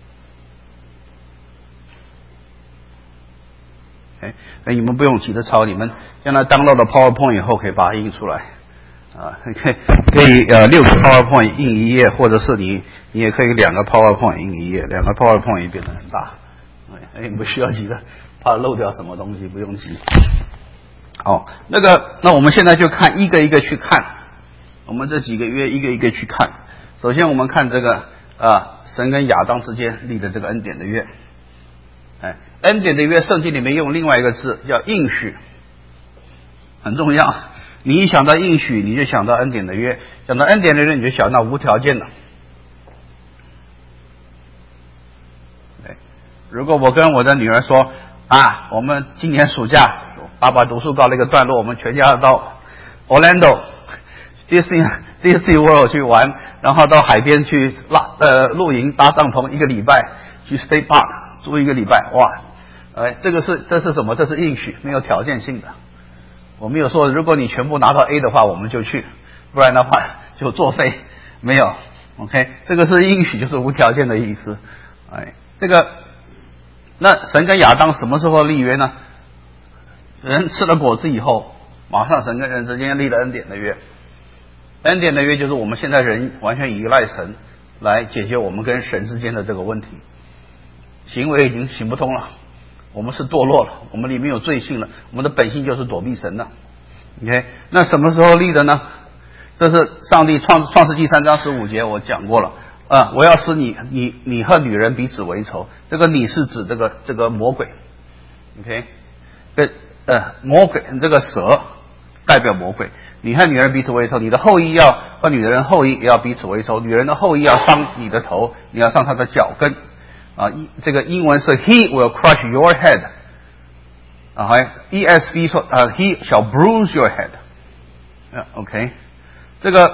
哎，你们不用急着抄，你们将来download了 PowerPoint 以后，可以把它印出来啊，可以可以呃六个 PowerPoint 印一页，或者是你你也可以两个 PowerPoint 印一页，两个 PowerPoint 也变得很大。哎，不需要急的，怕漏掉什么东西，不用急。好，那个那我们现在就看一个一个去看，我们这几个约一个一个去看。首先我们看这个啊，神跟亚当之间立的这个恩典的约。哎，恩典的约，圣经里面用另外一个字叫应许，很重要。你一想到应许，你就想到恩典的约；想到恩典的约，你就想到无条件的。对，如果我跟我的女儿说啊，我们今年暑假爸爸读书告了一个段落，我们全家到 Orlando Disney Disney World 去玩，然后到海边去拉呃露营搭帐篷一个礼拜，去 State Park。住一个礼拜，哇，哎，这个是这是什么？这是应许，没有条件性的。我没有说，如果你全部拿到 A 的话，我们就去，不然的话就作废。没有 ，OK， 这个是应许，就是无条件的意思。哎，这个，那神跟亚当什么时候立约呢？人吃了果子以后，马上神跟人之间立了恩典的约。 恩典的约就是我们现在人完全依赖神来解决我们跟神之间的这个问题，行为已经行不通了，我们是堕落了，我们里面有罪性了，我们的本性就是躲避神了。OK， 那什么时候立的呢？这是上帝创创世纪三章十五节我讲过了啊，我要使你你你和女人彼此为仇，这个你是指这个这个魔鬼。OK， 跟呃魔鬼这个蛇代表魔鬼，你和女人彼此为仇，你的后裔要和女人后裔也要彼此为仇，女人的后裔要伤你的头，你要伤她的脚跟啊。这个英文是 He will crush your head 啊 ，E S V 说啊 He shall bruise your head 啊 ，OK， 这个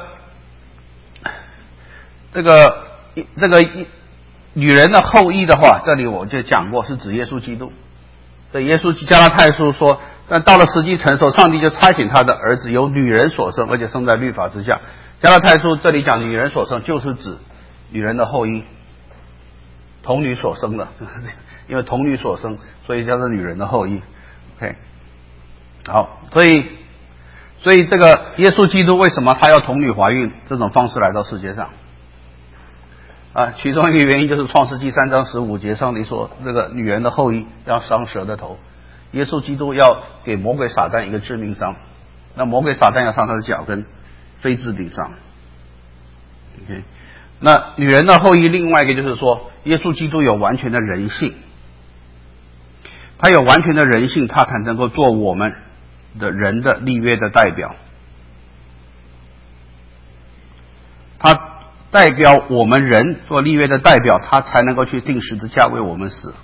这个这个女人的后裔的话，这里我就讲过是指耶稣基督。对，耶稣加拉太书说，但到了时机成熟，上帝就差遣他的儿子由女人所生，而且生在律法之下。加拉太书这里讲女人所生，就是指女人的后裔，童女所生的，因为童女所生，所以叫做女人的后裔。OK， 好，所以所以这个耶稣基督为什么他要童女怀孕这种方式来到世界上？啊，其中一个原因就是创世纪三章十五节，上帝说这个女人的后裔要伤蛇的头，耶稣基督要给魔鬼撒旦一个致命伤，那魔鬼撒旦要伤他的脚跟，非致命伤。OK， 那女人的后裔另外一个就是说，耶稣基督有完全的人性，他有完全的人性，他才能够做我们的人的立约的代表，他代表我们人做立约的代表，他才能够去定十字架为我们死。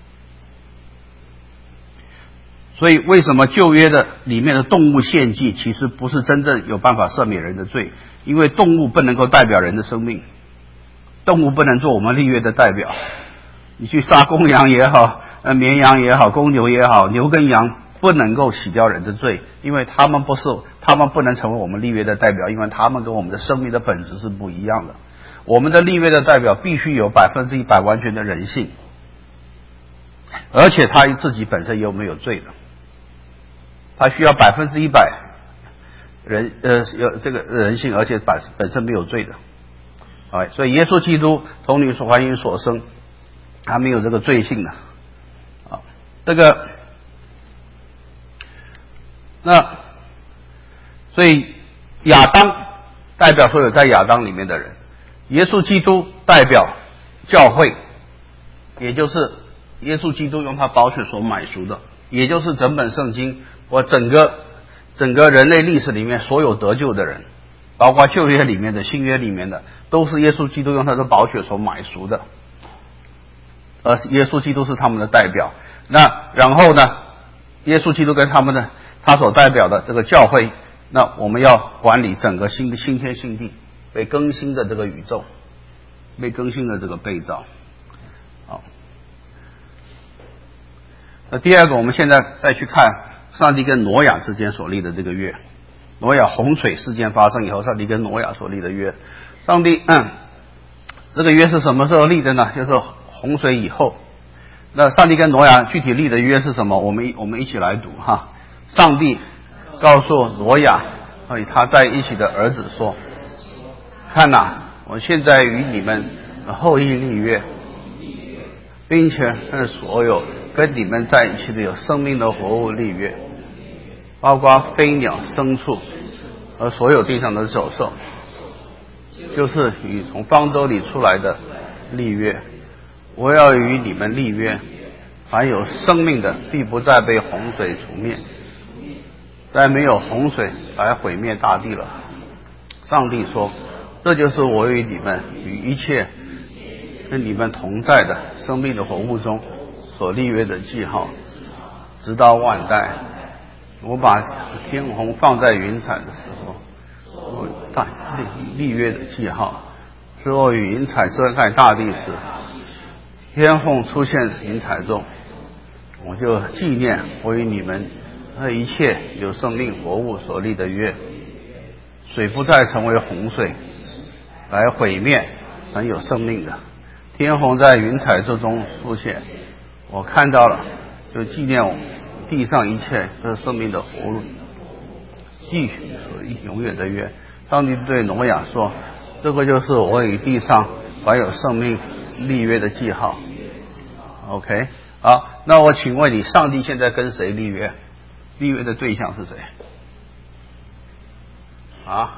所以为什么旧约的里面的动物献祭其实不是真正有办法赦免人的罪，因为动物不能够代表人的生命，动物不能做我们立约的代表。你去杀公羊也好，呃绵羊也好，公牛也好，牛跟羊不能够洗掉人的罪，因为他们不是，他们不能成为我们立约的代表，因为他们跟我们的生命的本质是不一样的。我们的立约的代表必须有百分之一百完全的人性，而且他自己本身又没有罪的，他需要百分之一百人呃有这个人性，而且本本身没有罪的。哎，所以耶稣基督童女所怀孕所生，他没有这个罪性的。啊，这个那所以亚当代表所有在亚当里面的人。耶稣基督代表教会，也就是耶稣基督用他宝血所买赎的，也就是整本圣经或整个整个人类历史里面所有得救的人，包括旧约里面的新约里面的，都是耶稣基督用他的宝血所买赎的，而耶稣基督是他们的代表。那然后呢，耶稣基督跟他们的他所代表的这个教会，那我们要管理整个新的新天新地，被更新的这个宇宙，被更新的这个被造。好，那第二个，我们现在再去看上帝跟挪亚之间所立的这个约。挪亚洪水事件发生以后，上帝跟挪亚所立的约，上帝嗯，这个约是什么时候立的呢？就是洪水以后。那上帝跟挪亚具体立的约是什么？我们我们一起来读哈。上帝告诉挪亚和与他在一起的儿子说，看哪、啊，我现在与你们后裔立约，并且跟所有跟你们在一起的有生命的活物立约，包括飞鸟、牲畜和所有地上的走兽，就是与从方舟里出来的立约。我要与你们立约，凡有生命的必不再被洪水除灭，再没有洪水来毁灭大地了。上帝说，这就是我与你们与一切跟你们同在的生命的活物中所立约的记号，直到万代。我把天虹放在云彩的时候，我大立立约的记号，是我与云彩遮盖大地时，天虹出现云彩中，我就纪念我与你们和一切有生命活物所立的约。水不再成为洪水来毁灭很有生命的。天虹在云彩之中出现，我看到了，就纪念我地上一切这生命的活物，继续所永远的约。 上帝对挪亚说：“这个就是我与地上凡有生命立约的记号。” OK， 好，那我请问你，上帝现在跟谁立约？立约的对象是谁？啊？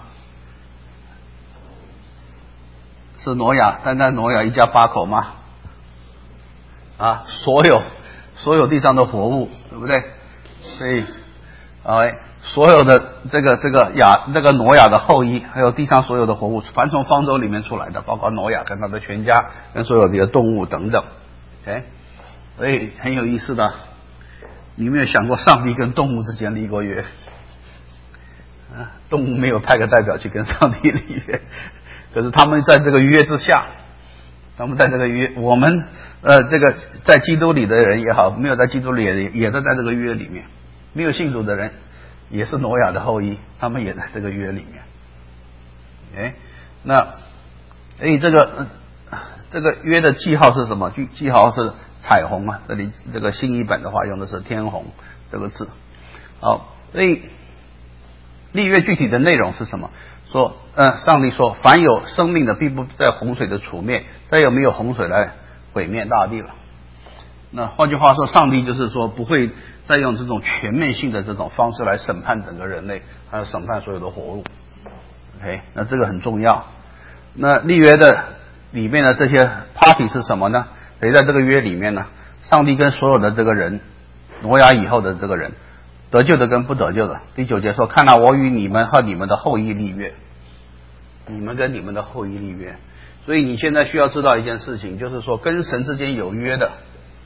是挪亚，单单挪亚一家八口吗？啊，所有所有地上的活物，对不对？所以，哎，所有的这个这个亚这个挪亚的后裔，还有地上所有的活物，凡从方舟里面出来的，包括挪亚跟他的全家，跟所有这些动物等等。OK， 所以很有意思的，你有没有想过上帝跟动物之间立过约？啊，动物没有派个代表去跟上帝立约。可是他们在这个约之下，他们在这个约，我们呃这个在基督里的人也好，没有在基督里也也都在这个约里面。没有信主的人也是挪亚的后裔，他们也在这个约里面。哎，那哎这个这个约的记号是什么？记记号是彩虹啊，这里这个新译本的话用的是天虹这个字。好，所以立约具体的内容是什么？说，呃，上帝说，凡有生命的，必不在洪水的除灭，再也没有洪水来毁灭大地了。那换句话说，上帝就是说，不会再用这种全面性的这种方式来审判整个人类，还有审判所有的活物。OK， 那这个很重要。那立约的里面的这些 party 是什么呢？谁在这个约里面呢？上帝跟所有的这个人，挪亚以后的这个人。得救的跟不得救的。第九节说：“看到我与你们和你们的后裔立约，你们跟你们的后裔立约。”所以你现在需要知道一件事情，就是说跟神之间有约的，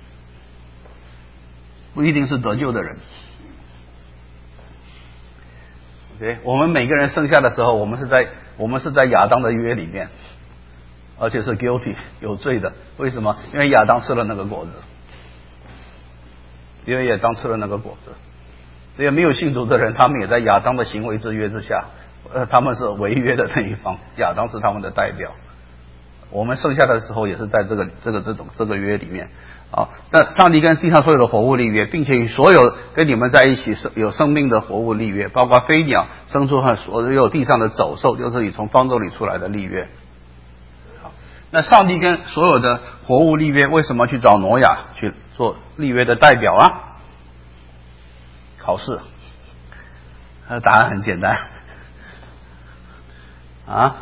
不一定是得救的人。OK， 我们每个人生下的时候，我们是在我们是在亚当的约里面，而且是 guilty 有罪的。为什么？因为亚当吃了那个果子，因为亚当吃了那个果子。所以没有信主的人，他们也在亚当的行为之约之下，呃，他们是违约的那一方，亚当是他们的代表。我们剩下的时候也是在这个这个这种这个约里面啊。那上帝跟地上所有的活物立约，并且与所有跟你们在一起有生命的活物立约，包括飞鸟、牲畜和所有地上的走兽，就是以从方舟里出来的立约。好，那上帝跟所有的活物立约，为什么去找挪亚去做立约的代表啊？考试，他的答案很简单啊，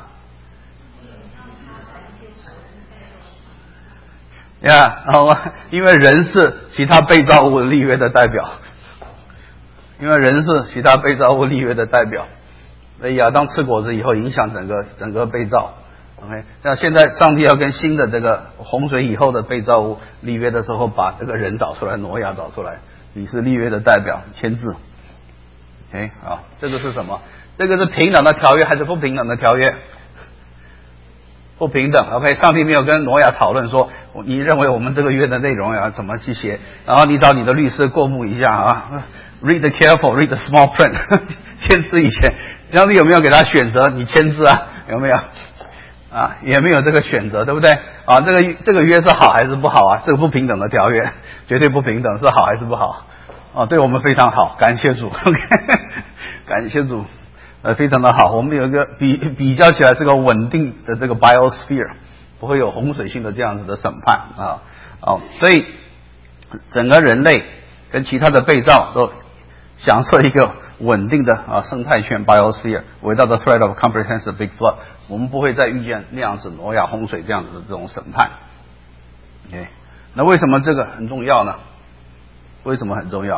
呀，然后因为人是其他被造物立约的代表，因为人是其他被造物立约的代表，所以亚当吃果子以后影响整个整个被造。OK， 那现在上帝要跟新的这个洪水以后的被造物立约的时候，把这个人找出来，挪亚找出来。你是立约的代表，签字。OK， 好，这个是什么？这个是平等的条约还是不平等的条约？不平等。OK， 上帝没有跟挪亚讨论说，你认为我们这个约的内容要怎么去写？然后你找你的律师过目一下啊 ，read careful, read the small print， 签字以前，上帝有没有给他选择？你签字啊？有没有？啊，也没有这个选择，对不对？啊，这个这个约是好还是不好啊？是个不平等的条约，绝对不平等，是好还是不好？啊，对我们非常好，感谢主 ，OK， 感谢主，呃，非常的好。我们有一个比比较起来是个稳定的这个 biosphere， 不会有洪水性的这样子的审判啊，哦，所以整个人类跟其他的被造都享受一个稳定的啊生态圈 biosphere without the threat of comprehensive big flood， 我们不会再遇见那样子挪亚洪水这样子的这种审判。OK， 那为什么这个很重要呢？为什么很重要？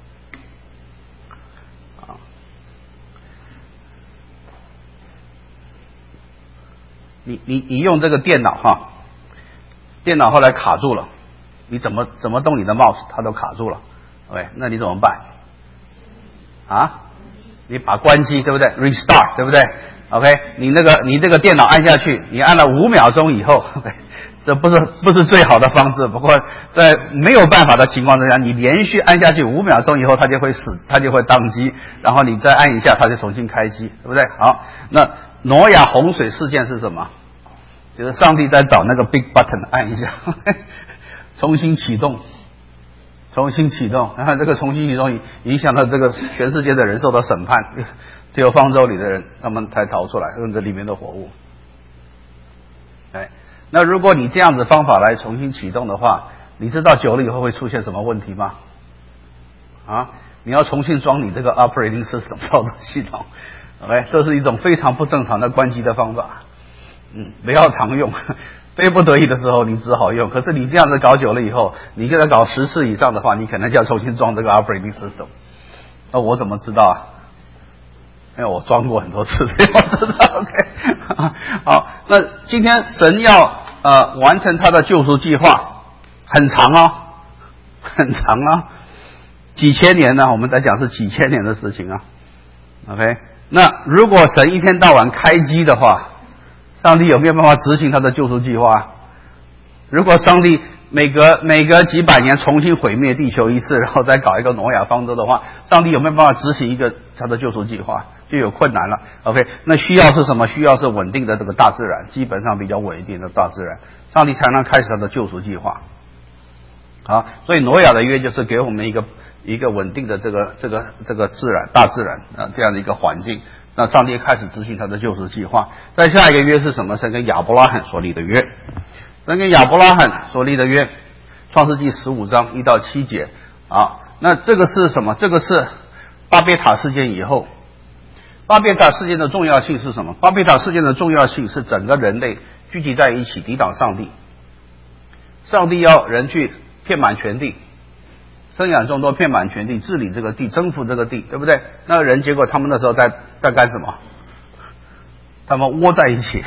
啊，你你你用这个电脑哈，电脑后来卡住了，你怎么怎么动你的 mouse， 它都卡住了。OK， 那你怎么办？啊，你把关机，对不对 ？restart， 对不对 ？OK， 你那个你这个电脑按下去，你按了五秒钟以后。这不是不是最好的方式，不过在没有办法的情况之下，你连续按下去五秒钟以后，它就会死，它就会宕机，然后你再按一下，它就重新开机，对不对？好，那挪亚洪水事件是什么？就是上帝在找那个 big button， 按一下，重新启动，重新启动，然后这个重新启动影响了这个全世界的人受到审判， 只有方舟里的人他们才逃出来，用这里面的火物。哎，那如果你这样子方法来重新启动的话，你知道久了以后会出现什么问题吗？啊，你要重新装你这个 operating system 操作系统 ，OK， 这是一种非常不正常的关机的方法。嗯，不要常用，非不得已的时候你只好用。可是你这样子搞久了以后，你给它搞十次以上的话，你可能就要重新装这个 operating system。那我怎么知道啊？因为我装过很多次，所以我知道。OK， 好，那今天神要呃完成他的救赎计划，很长哦，很长啊，几千年呢？我们在讲是几千年的事情啊。OK， 那如果神一天到晚开机的话，上帝有没有办法执行他的救赎计划？如果上帝每隔每隔几百年重新毁灭地球一次，然后再搞一个挪亚方舟的话，上帝有没有办法执行一个他的救赎计划？就有困难了。OK， 那需要是什么？需要是稳定的这个大自然，基本上比较稳定的大自然，上帝才能开始他的救赎计划。好，所以挪亚的约就是给我们一个一个稳定的这个这个这个自然大自然啊这样的一个环境。那上帝开始执行他的救赎计划。再下一个约是什么？是跟亚伯拉罕所立的约。神跟亚伯拉罕所立的约，创世纪十五章一到七节啊。那这个是什么？这个是巴别塔事件以后。巴别塔事件的重要性是什么？巴别塔事件的重要性是整个人类聚集在一起抵挡上帝。上帝要人去遍满全地，生养众多，遍满全地，治理这个地，征服这个地，对不对？那人结果他们那时候在在干什么？他们窝在一起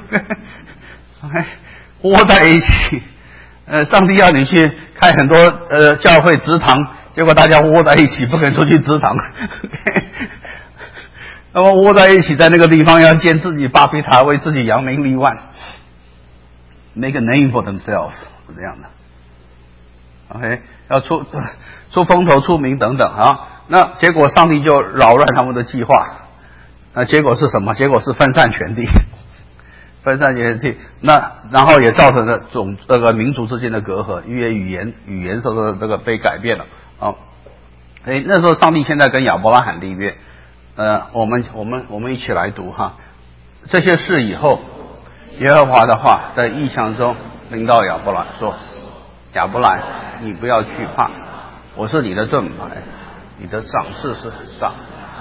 ，OK， 窝在一起。呃，上帝要你去开很多呃教会职堂，结果大家窝在一起，不肯出去职堂。OK， 那么窝在一起，在那个地方要建自己巴别塔，为自己扬名立万 ，make a name for themselves， 是这样的。OK， 要出出风头、出名等等啊。那结果上帝就扰乱他们的计划。那结果是什么？结果是分散全地，分散全地。那然后也造成了种这个民族之间的隔阂，因为语言语言受到这个被改变了啊。哎，那时候上帝现在跟亚伯拉罕立约。呃，我们我们我们一起来读哈。这些事以后，耶和华的话在异象中临到亚伯兰说：“亚伯兰，你不要惧怕，我是你的盾牌，你的赏赐是很大。”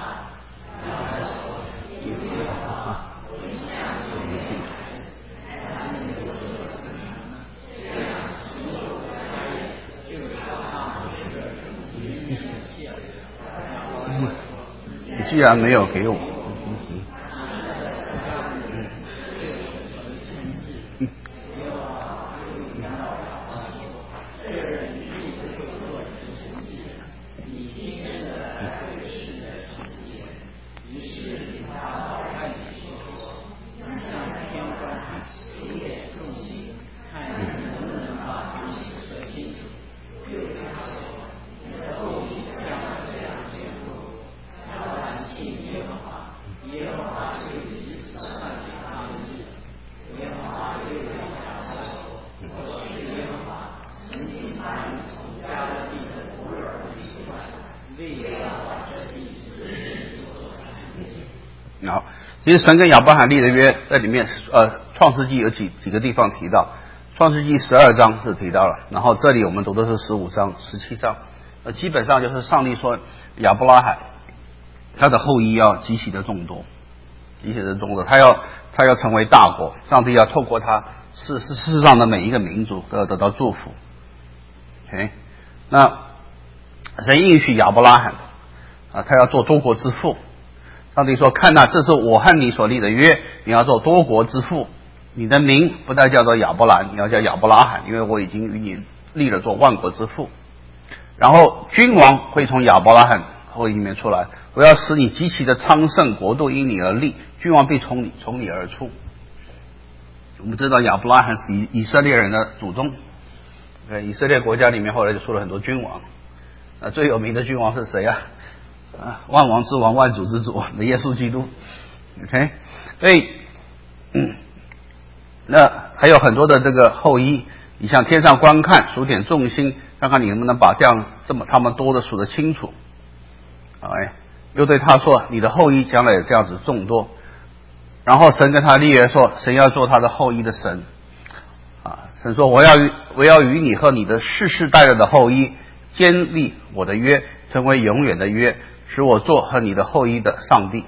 你居然没有给我。好，其实神跟亚伯拉罕立的约在里面，呃，创世纪有几几个地方提到，创世纪十二章是提到了，然后这里我们读的是十五章、十七章，呃，基本上就是上帝说亚伯拉罕他的后裔要极其的众多，极其的众多，他要他要成为大国，上帝要透过他世世世上的每一个民族都要得到祝福。OK， 那神应许亚伯拉罕啊，他要做多国之父。上帝说：“看哪，这是我和你所立的约，你要做多国之父。你的名不再叫做亚伯兰，你要叫亚伯拉罕，因为我已经与你立了做万国之父。然后君王会从亚伯拉罕后裔里面出来，我要使你极其的昌盛，国度因你而立，君王必从你从你而出。”我们知道亚伯拉罕是以以色列人的祖宗，以色列国家里面后来就出了很多君王。那最有名的君王是谁啊？啊，万王之王，万主之主的耶稣基督 ，OK， 所以，嗯，那还有很多的这个后裔，你向天上观看，数点众星，看看你能不能把这样这么他们多的数得清楚。哎， 又对他说：“你的后裔将来也这样子众多。”然后神跟他立约说：“神要做他的后裔的神。”啊，神说：“我要与我要与你和你的世世代代的后裔坚立我的约，成为永远的约，使我做和你的后裔的上帝。”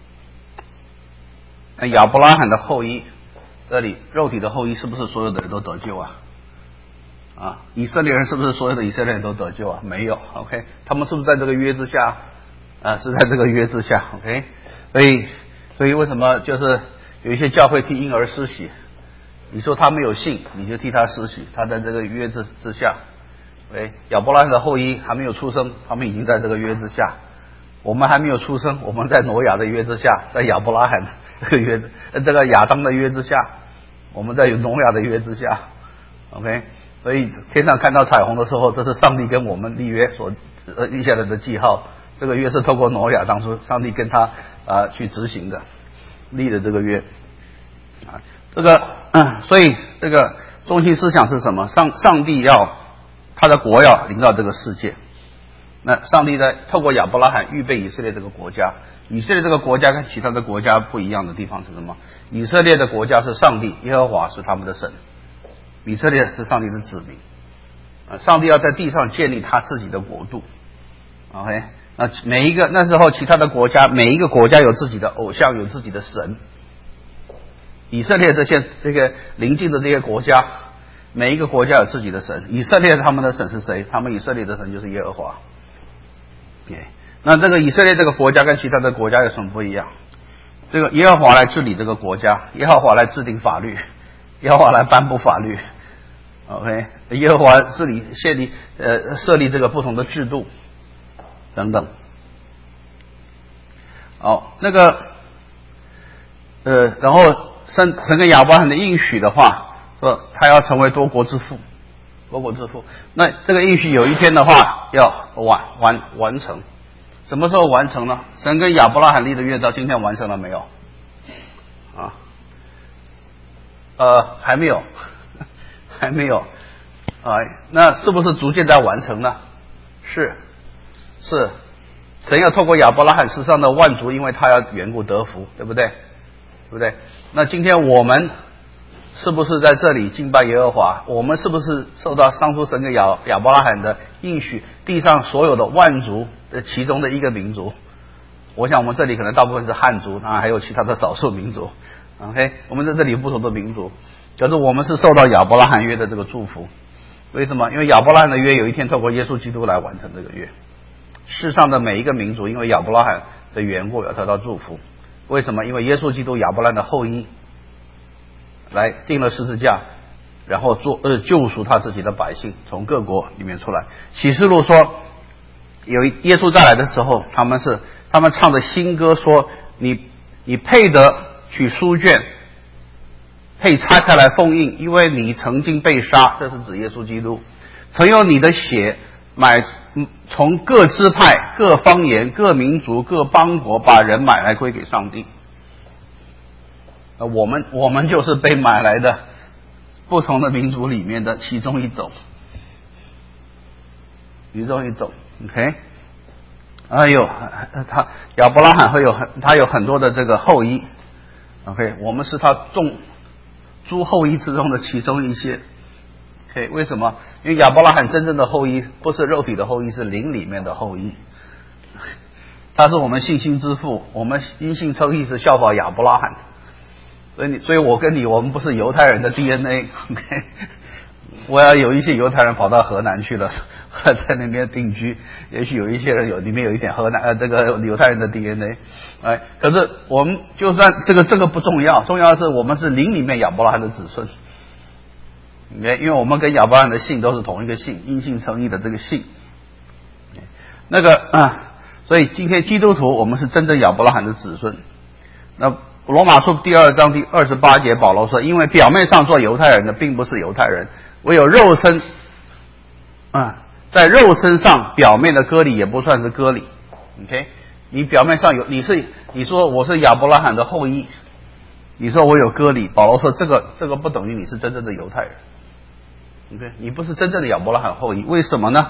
那亚伯拉罕的后裔，这里肉体的后裔是不是所有的人都得救啊？啊，以色列人是不是所有的以色列人都得救啊？没有 ，OK， 他们是不是在这个约之下？啊，是在这个约之下 ，OK， 所以，所以为什么就是有一些教会替婴儿施洗？你说他没有信，你就替他施洗，他在这个约之之下。哎，亚伯拉罕的后裔还没有出生，他们已经在这个约之下。我们还没有出生，我们在挪亚的约之下，在亚伯拉罕这个约，这个亚当的约之下，我们在挪亚的约之下 ，OK。所以天上看到彩虹的时候，这是上帝跟我们立约所呃立下来的记号。这个约是透过挪亚当初上帝跟他啊、呃、去执行的，立的这个约啊。这个嗯，所以这个中心思想是什么？上上帝要他的国要临到这个世界。那上帝在透过亚伯拉罕预备以色列这个国家。以色列这个国家跟其他的国家不一样的地方是什么？以色列的国家是上帝，耶和华是他们的神。以色列是上帝的子民，啊，上帝要在地上建立他自己的国度。OK， 那每一个那时候其他的国家，每一个国家有自己的偶像，有自己的神。以色列这些这个邻近的这些国家，每一个国家有自己的神。以色列他们的神是谁？他们以色列的神就是耶和华。Okay， 那这个以色列这个国家跟其他的国家有什么不一样？这个耶和华来治理这个国家，耶和华来制定法律，耶和华来颁布法律。OK， 耶和华治理、设立、呃设立这个不同的制度等等。好，那个呃，然后神神跟亚伯拉罕的应许的话，说他要成为多国之父，多国之父。那这个应许有一天的话要完完完成，什么时候完成呢？神跟亚伯拉罕立的约到今天完成了没有？啊，呃，还没有。还没有，啊，那是不是逐渐在完成呢？是，是，神要透过亚伯拉罕世上的万族，因为他要缘故得福，对不对？对不对？那今天我们是不是在这里敬拜耶和华？我们是不是受到上主神跟亚亚伯拉罕的应许？地上所有的万族的其中的一个民族，我想我们这里可能大部分是汉族，当然还有其他的少数民族。OK， 我们在这里有不同的民族。可是我们是受到亚伯拉罕约的这个祝福，为什么？因为亚伯拉罕的约有一天透过耶稣基督来完成这个约。世上的每一个民族因为亚伯拉罕的缘故要得到祝福，为什么？因为耶稣基督亚伯拉罕的后裔来钉了十字架，然后做呃救赎他自己的百姓从各国里面出来。启示录说，有耶稣再来的时候，他们是他们唱的新歌说，你你配得取书卷，配拆开来封印，因为你曾经被杀，这是指耶稣基督，曾有你的血买从各支派、各方言、各民族、各邦国把人买来归给上帝。呃，我们我们就是被买来的不同的民族里面的其中一种，其中一种 ，OK。哎呦，他亚伯拉罕会有很他有很多的这个后裔 ，OK， 我们是他众诸后裔之中的其中一些。OK， 为什么？因为亚伯拉罕真正的后裔不是肉体的后裔，是灵里面的后裔。他是我们信心之父，我们因信称义是效法亚伯拉罕。所以你，所以我跟你，我们不是犹太人的 D N A。OK， 我要有一些犹太人跑到河南去了，在那边定居。也许有一些人有里面有一点河南呃这个犹太人的 D N A。哎，可是我们就算这个这个不重要，重要的是我们是灵里面亚伯拉罕的子孙。因为我们跟亚伯拉罕的姓都是同一个姓，因信称义的这个姓。那个啊，所以今天基督徒我们是真正亚伯拉罕的子孙。那罗马书第二章第二十八节，保罗说，因为表面上做犹太人的并不是犹太人，唯有肉身啊，在肉身上表面的割礼也不算是割礼。OK， 你表面上有你是你说我是亚伯拉罕的后裔，你说我有割礼，保罗说这个这个不等于你是真正的犹太人。OK， 你不是真正的亚伯拉罕后裔，为什么呢？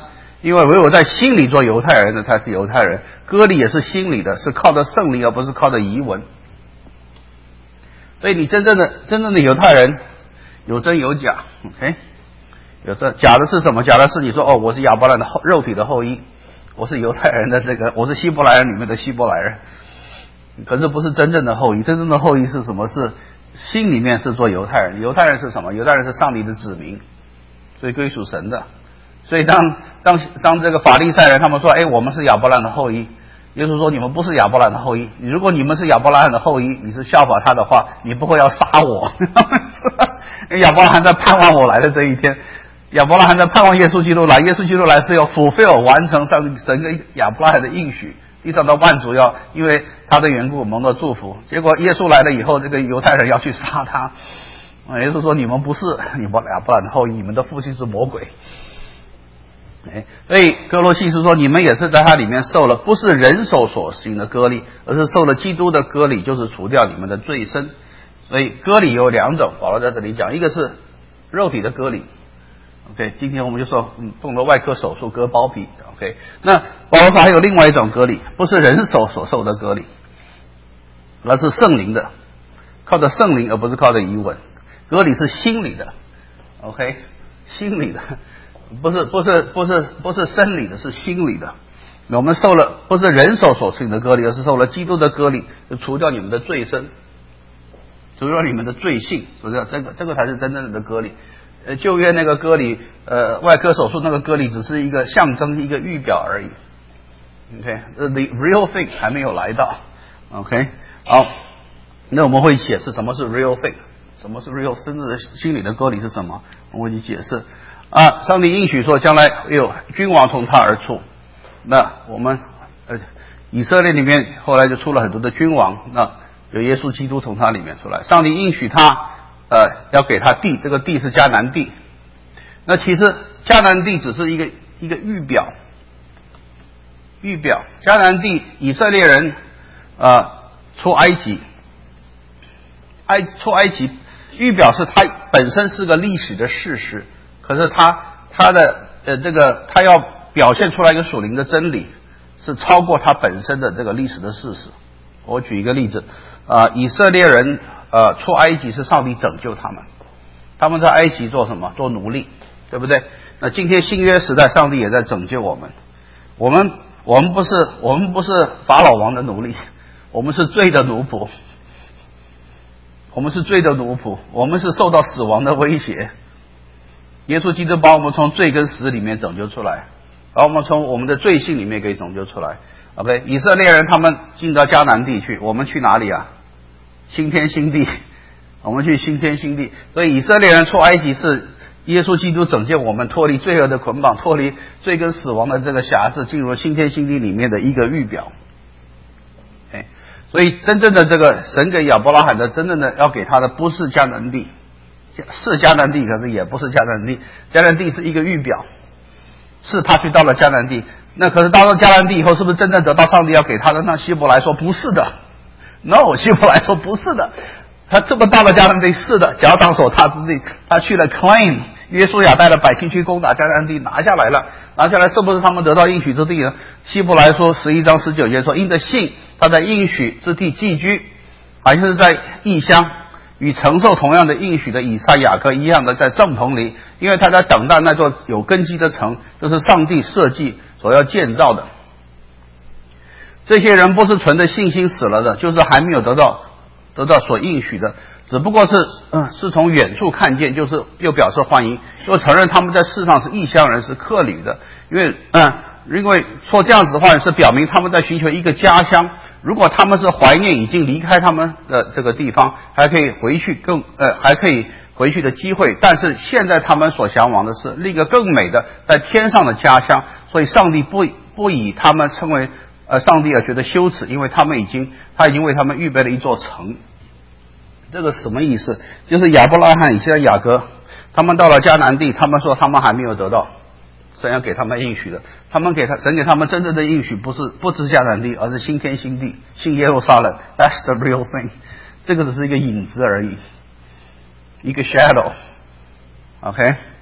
因为唯有在心里做犹太人的才是犹太人，割礼也是心里的，是靠着圣灵而不是靠着遗文。所以你真正的真正的犹太人有真有假 ，OK， 有这假的是什么？假的是你说哦，我是亚伯兰的后肉体的后裔，我是犹太人的这个，我是希伯来人里面的希伯来人，可是不是真正的后裔。真正的后裔是什么？是心里面是做犹太人。犹太人是什么？犹太人是上帝的子民，所以归属神的。所以当当当这个法利赛人他们说，哎，我们是亚伯兰的后裔，耶稣说你们不是亚伯兰的后裔。如果你们是亚伯兰的后裔，你是效法他的话，你不会要杀我。亚伯兰还在盼望我来的这一天，亚伯兰还在盼望耶稣基督来。耶稣基督来是要 fulfill 完成上神跟亚伯兰的应许，地上的万族要因为他的缘故蒙到祝福。结果耶稣来了以后，这个犹太人要去杀他。耶稣说你们不是你们亚伯兰的后裔，你们的父亲是魔鬼。哎，所以哥罗西书说你们也是在他里面受了不是人手所行的割礼，而是受了基督的割礼，就是除掉你们的罪身。所以割礼有两种，保罗在这里讲，一个是肉体的割礼 OK， 今天我们就说嗯，动了外科手术割包皮 OK， 那保罗说还有另外一种割礼，不是人手所受的割礼，而是圣灵的，靠着圣灵而不是靠着遗文。割礼是心里的 OK， 心里的，不是不是不是不是生理的，是心理的。我们受了不是人手所行的割礼，而是受了基督的割礼，就除掉你们的罪身，除掉你们的罪性，是不是？这个这个才是真正的割礼。呃，旧约那个割礼，呃，外科手术那个割礼只是一个象征，一个预表而已。OK，the real thing 还没有来到。OK， 好，那我们会解释什么是 real thing， 什么是 real， 真正的心理的割礼是什么？我们会去解释。啊，上帝应许说将来有君王从他而出。那我们呃，以色列里面后来就出了很多的君王，那有耶稣基督从他里面出来。上帝应许他呃要给他地，这个地是迦南地。那其实迦南地只是一个一个预表，预表迦南地以色列人呃出埃及，埃出埃及预表是它本身是个历史的事实，可是它它的呃这个它要表现出来一个属灵的真理，是超过它本身的这个历史的事实。我举一个例子，啊、呃，以色列人呃出埃及是上帝拯救他们，他们在埃及做什么？做奴隶，对不对？那今天新约时代，上帝也在拯救我们。我们我们不是我们不是法老王的奴隶，我们是罪的奴仆，我们是罪的奴仆，我们是受到死亡的威胁。耶稣基督把我们从罪跟死里面拯救出来，把我们从我们的罪性里面给拯救出来。OK， 以色列人他们进到迦南地去，我们去哪里啊？新天新地，我们去新天新地。所以以色列人出埃及是耶稣基督拯救我们脱离罪恶的捆绑，脱离罪跟死亡的这个辖制，进入新天新地里面的一个预表。Okay， 所以真正的这个神给亚伯拉罕的真正的要给他的不是迦南地，是迦南地，可是也不是迦南地。迦南地是一个预表，是他去到了迦南地。那可是到了迦南地以后，是不是真正得到上帝要给他的？那希伯来说不是的 ，no， 希伯来说不是的。他这么到了迦南地，是的，脚掌所踏之地，他去了 claim， 约书亚带了百姓去攻打迦南地，拿下来了，拿下来是不是他们得到应许之地呢？希伯来说十一章十九节说，因着信，他在应许之地寄居，好像是在异乡。与承受同样的应许的以撒雅各一样的在帐篷里，因为他在等待那座有根基的城，就是上帝设计所要建造的。这些人不是存着信心死了的，就是还没有得到得到所应许的，只不过是嗯是从远处看见，就是又表示欢迎，又承认他们在世上是异乡人，是客旅的。因为嗯因为说这样子的话是表明他们在寻求一个家乡。如果他们是怀念已经离开他们的这个地方，还可以回去更呃还可以回去的机会，但是现在他们所向往的是另一个更美的在天上的家乡，所以上帝不不以他们称为呃上帝而觉得羞耻，因为他们已经他已经为他们预备了一座城。这个什么意思？就是亚伯拉罕以及雅各，他们到了迦南地，他们说他们还没有得到神要给他们应许的，他们给他神给他们真正的应许不是不是迦南地，而是新天新地，新耶路撒冷。That's the real thing。这个只是一个影子而已，一个 shadow。OK，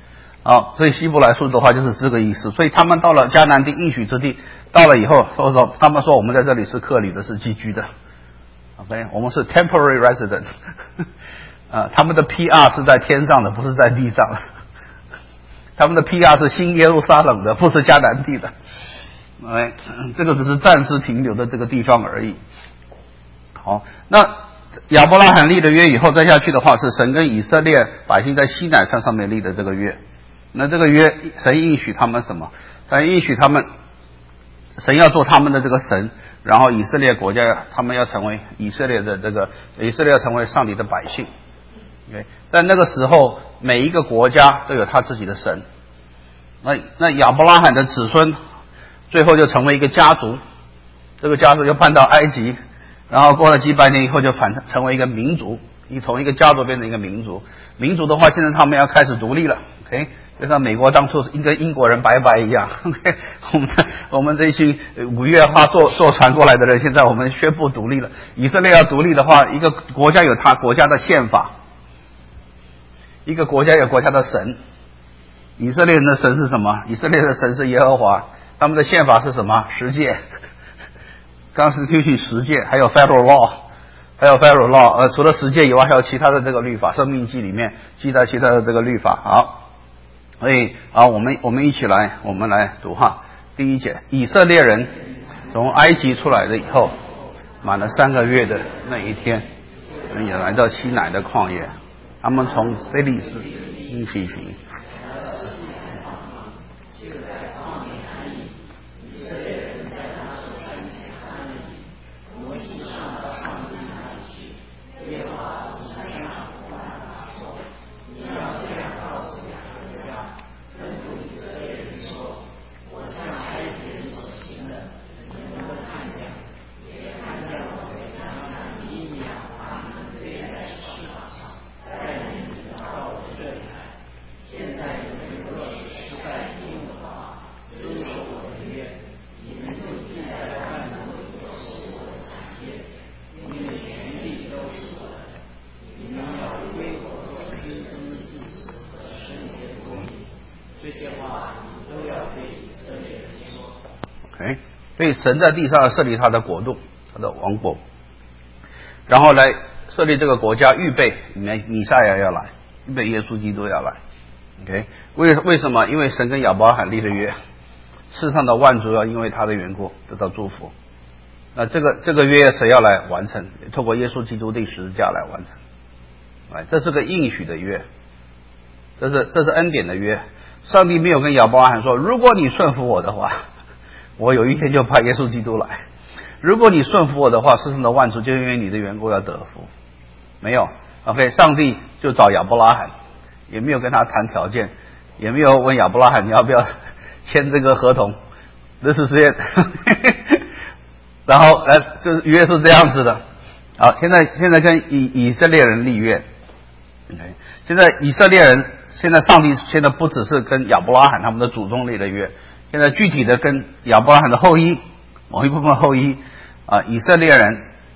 好，所以希伯来书的话就是这个意思。所以他们到了迦南地应许之地，到了以后说说，他们说我们在这里是客旅的，是寄居的。OK， 我们是 temporary resident， 啊，他们的 P R 是在天上的，不是在地上的。他们的 P R 是新耶路撒冷的，不是迦南地的。哎，这个只是暂时停留的这个地方而已。好，那亚伯拉罕立了约以后，再下去的话是神跟以色列百姓在西乃山上面立的这个约。那这个约，神应许他们什么？神应许他们，神要做他们的这个神，然后以色列国家，他们要成为以色列的这个，以色列要成为上帝的百姓。Okay? 但那个时候，每一个国家都有他自己的神。那那亚伯拉罕的子孙，最后就成为一个家族，这个家族就搬到埃及，然后过了几百年以后，就反成为一个民族，你从一个家族变成一个民族。民族的话，现在他们要开始独立了。OK， 就像美国当初跟英国人拜拜一样。OK， 我们我们这一群五月花坐坐船过来的人，现在我们宣布独立了。以色列要独立的话，一个国家有他国家的宪法，一个国家有国家的神。以色列人的神是什么？以色列的神是耶和华。他们的宪法是什么？十诫。Constitution 十诫，还有 Federal Law， 还有 Federal Law。呃，除了十诫以外，还有其他的这个律法，《生命记》里面记载其他的这个律法。好，所以啊，我们我们一起来，我们来读哈。第一节，以色列人从埃及出来的以后，满了三个月的那一天，也来到西乃的旷野。他们从非利士一起行。OK， 所以神在地上设立他的国度，他的王国，然后来设立这个国家，预备弥弥赛亚要来，预备耶稣基督要来。OK， 为为什么？因为神跟亚伯拉罕立了约，世上的万族要因为他的缘故得到祝福。那这个这个约谁要来完成？透过耶稣基督的十字架来完成。哎，这是个应许的约，这是这是恩典的约。上帝没有跟亚伯拉罕说，如果你顺服我的话，我有一天就派耶稣基督来。如果你顺服我的话，世上的万族就因为你的缘故要得福。没有 ，OK， 上帝就找亚伯拉罕，也没有跟他谈条件，也没有问亚伯拉罕你要不要签这个合同。这是实验，然后呃，就是约是这样子的。好，现在现在跟以以色列人立约。OK， 现在以色列人，现在上帝现在不只是跟亚伯拉罕他们的祖宗立了约，现在具体的跟亚伯拉罕的后裔，某一部分后裔啊，以色列人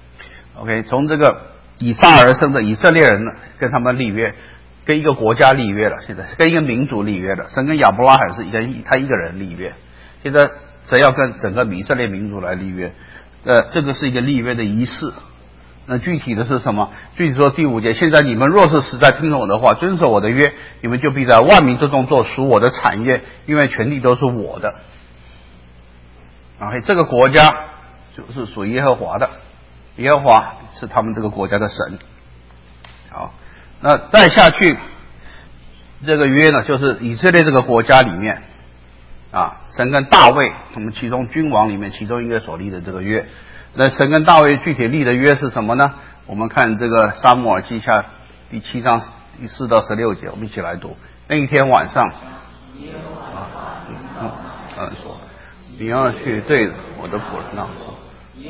，OK， 从这个以撒而生的以色列人呢，跟他们立约，跟一个国家立约了，现在是跟一个民族立约了。神跟亚伯拉罕是一个他一个人立约，现在神要跟整个以色列民族来立约，呃，这个是一个立约的仪式。那具体的是什么？具体说第五节，现在你们若是实在听从我的话，遵守我的约，你们就必在万民之中做属我的产业，因为全地都是我的。啊，这个国家就是属于耶和华的，耶和华是他们这个国家的神。好，那再下去，这个约呢，就是以色列这个国家里面，啊，神跟大卫他们其中君王里面其中一个所立的这个约。那神跟大卫具体立的约是什么呢？我们看这个撒母耳记下第七章第四到十六节，我们一起来读。那一天晚上，啊，嗯，嗯，说你要去对我的仆人那说，你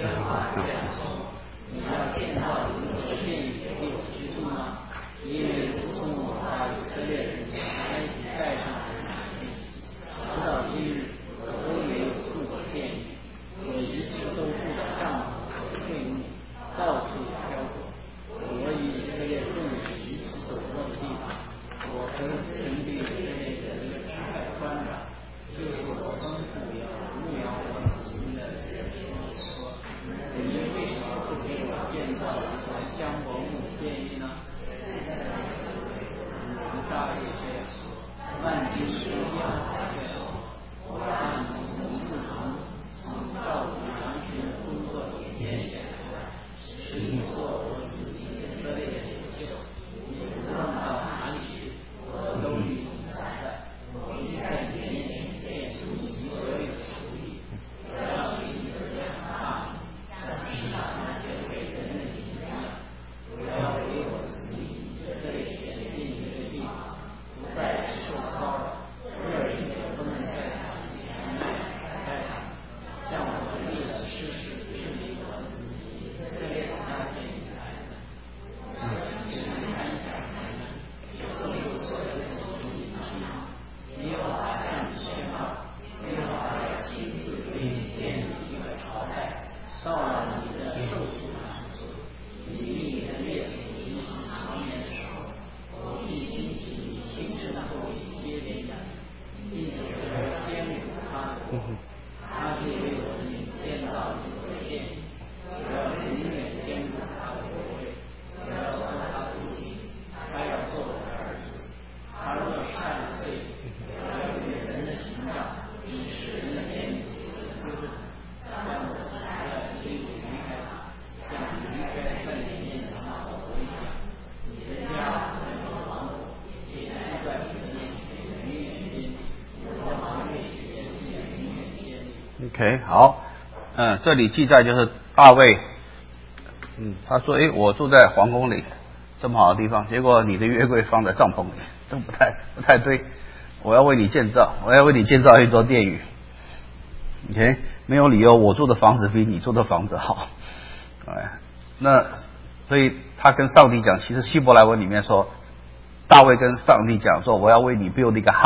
要建造一座殿宇给我居住吗？因为自从我把以色列人从埃及带上来那天，直到今日，我都没有住过殿宇。我一直都住在帐篷和会幕，到处漂泊。我以以色列众人一起所过的地方，我和全体以色列人 OK， 好，嗯，这里记载就是大卫，嗯，他说，诶，我住在皇宫里这么好的地方，结果你的约柜放在帐篷里，这不太不太对。我要为你建造，我要为你建造一座殿宇。OK， 没有理由，我住的房子比你住的房子好。哎，那所以他跟上帝讲，其实希伯来文里面说，大卫跟上帝讲说，我要为你 build 一个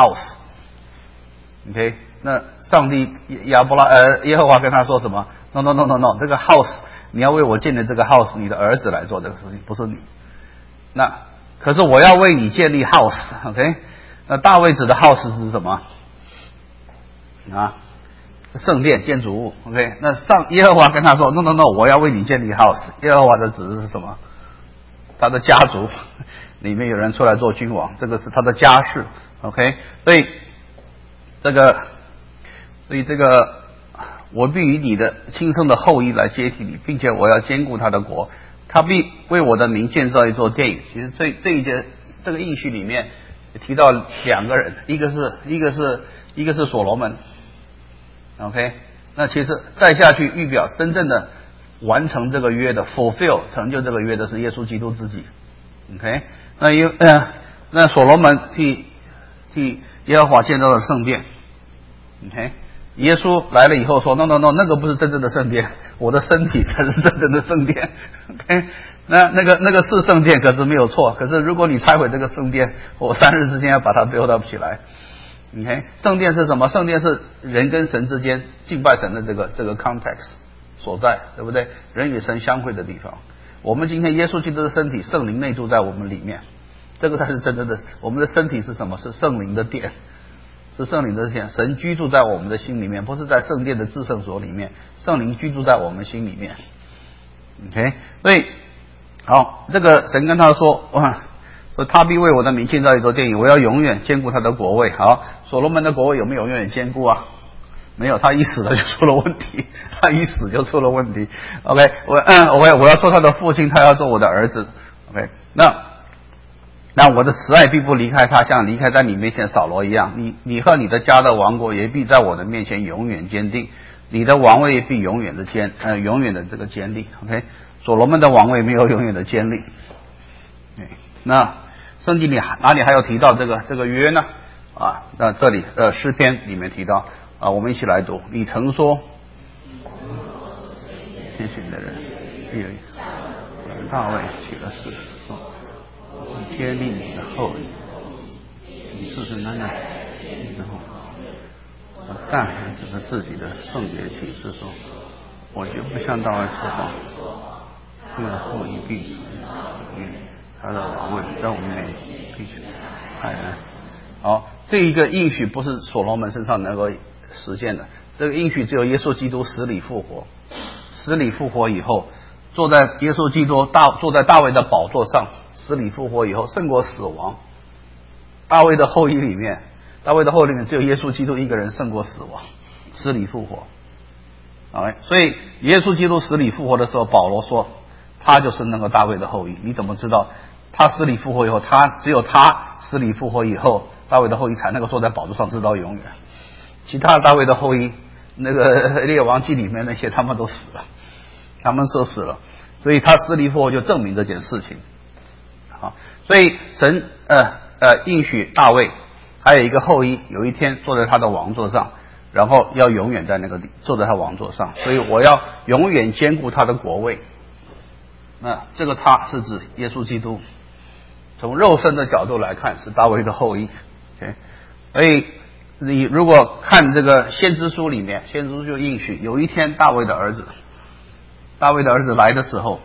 house。OK， 那上帝亚伯拉呃耶和华跟他说什么 ？No no no no no， 这个 house 你要为我建立这个 house， 你的儿子来做这个事情，不是你。那可是我要为你建立 house。OK， 那大卫指的 house 是什么？啊，圣殿建筑物。OK， 那上耶和华跟他说 ：No no no， 我要为你建立 house。耶和华的指的是什么？他的家族里面有人出来做君王，这个是他的家世。OK， 所以这个，所以这个，我必以你的亲生的后裔来接替你，并且我要兼顾他的国，他必为我的名建造一座殿宇。其实这这一节这个应许里面提到两个人，一个是一个是一个是所罗门。OK， 那其实再下去预表真正的完成这个约的 fulfill 成就这个约的是耶稣基督自己。OK， 那因呃那所罗门替替耶和华建造了圣殿。OK， 耶稣来了以后说 no no no， 那个不是真正的圣殿，我的身体才是真正的圣殿。OK， 那那个那个是圣殿，可是没有错。可是如果你拆毁这个圣殿，我三日之间要把它 build up 起来。OK， 圣殿是什么？圣殿是人跟神之间敬拜神的这个这个 context 所在，对不对？人与神相会的地方。我们今天耶稣基督的身体，圣灵内住在我们里面，这个才是真正的。我们的身体是什么？是圣灵的殿，是圣灵的殿。神居住在我们的心里面，不是在圣殿的至圣所里面，圣灵居住在我们心里面。OK， 所以好，这个神跟他说，哇。说他必为我的名建造一座殿宇，我要永远坚固他的国位。好，所罗门的国位有没有永远坚固啊？没有，他一死了就出了问题，他一死就出了问题。OK， 我嗯，我我要做他的父亲，他要做我的儿子。OK， 那那我的慈爱必不离开他，像离开在你面前扫罗一样。你你和你的家的王国也必在我的面前永远坚定，你的王位也必永远的坚呃永远的这个坚立。OK， 所罗门的王位没有永远的坚立。那圣经里哪里还有提到这个这个约呢？啊，那这里呃诗篇里面提到啊，我们一起来读。你曾说，天选的人必有一死，大卫起了誓说，你接立你的后裔，你世世代代之后，但还指着自己的圣洁启示说，我绝不向大卫说谎，因为后裔必死。他的王位在我们面必须爱人。好，这一个应许不是所罗门身上能够实现的，这个应许只有耶稣基督死里复活，死里复活以后，坐在耶稣基督大坐在大卫的宝座上，死里复活以后胜过死亡。大卫的后裔里面，大卫的后裔里面只有耶稣基督一个人胜过死亡，死里复活。好，所以耶稣基督死里复活的时候，保罗说他就是那个大卫的后裔。你怎么知道？他死里复活以后，他只有他死里复活以后，大卫的后裔才能够坐在宝座上直到永远。其他大卫的后裔，那个列王记里面那些他们都死了，他们都死了，所以他死里复活就证明这件事情。好，所以神呃呃应许大卫还有一个后裔，有一天坐在他的王座上，然后要永远在那个坐在他王座上，所以我要永远兼顾他的国位。那这个他是指耶稣基督。从肉身的角度来看，是大卫的后裔。Okay? 所以你如果看这个先知书里面，先知书就应许有一天大卫的儿子，大卫的儿子来的时候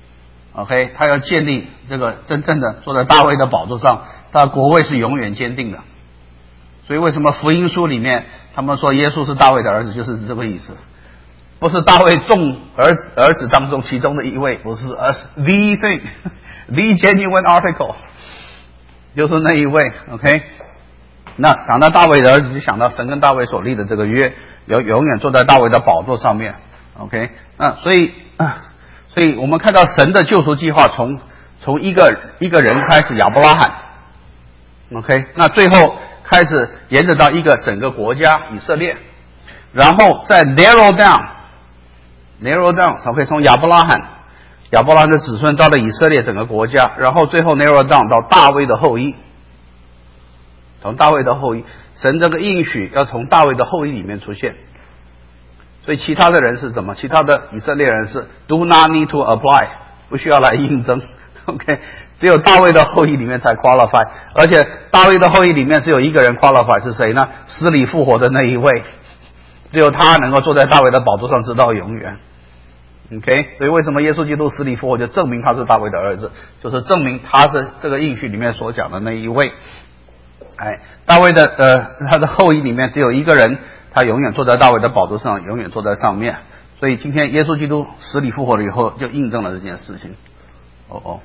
，OK， 他要建立这个真正的坐在大卫的宝座上，他的国位是永远坚定的。所以为什么福音书里面他们说耶稣是大卫的儿子，就是这个意思。不是大卫众儿子儿子当中其中的一位，不是，而是 the thing the genuine article， 就是那一位。 OK， 那想到大卫的儿子，就想到神跟大卫所立的这个约，永永远坐在大卫的宝座上面。 OK， 那所以所以我们看到神的救赎计划从从一个一个人开始，亚伯拉罕。 OK， 那最后开始沿着到一个整个国家以色列。 然后再 narrow down，narrow down， OK， 从亚伯拉罕，亚伯拉罕的子孙到了以色列整个国家，然后最后 narrow down 到大卫的后裔，从大卫的后裔，神这个应许要从大卫的后裔里面出现。所以其他的人是什么？其他的以色列人是 do not need to apply， 不需要来应征 ，OK， 只有大卫的后裔里面才 qualify， 而且大卫的后裔里面只有一个人 qualify， 是谁呢？死里复活的那一位，只有他能够坐在大卫的宝座上直到永远。OK， 所以为什么耶稣基督死里复活，就证明他是大卫的儿子，就是证明他是这个应许里面所讲的那一位。哎，大卫的呃他的后裔里面只有一个人。他永远坐在大卫的宝座上，永远坐在上面。所以今天耶稣基督死里复活了以后，就印证了这件事情。哦哦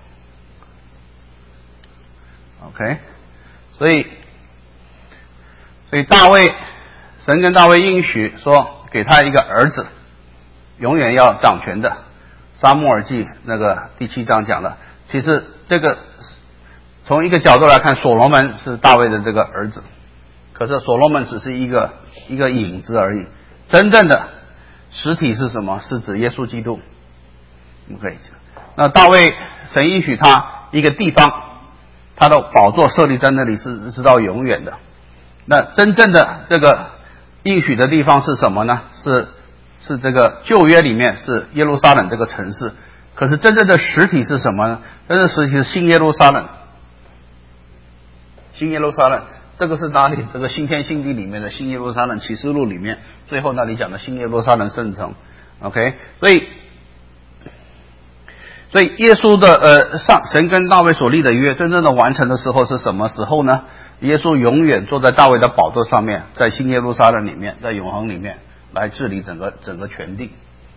，OK， 所以，所以大卫，神跟大卫应许说，给他一个儿子，永远要掌权的。撒母耳记那个第七章讲的，其实这个从一个角度来看，所罗门是大卫的这个儿子。可是所罗门只是一个一个影子而已，真正的实体是什么？是指耶稣基督。OK， 那大卫神应许他一个地方，他的宝座设立在那里是直到永远的。那真正的这个应许的地方是什么呢？是是这个旧约里面是耶路撒冷这个城市。可是真正的实体是什么呢？真正的实体是新耶路撒冷，新耶路撒冷。这个是哪里？这个新天新地里面的新耶路撒冷启示录里面最后那里讲的新耶路撒冷圣城。 OK， 所以所以耶稣的呃上神跟大卫所立的约真正的完成的时候是什么时候呢？耶稣永远坐在大卫的宝座上面，在新耶路撒冷里面，在永恒里面来治理整个整个全地。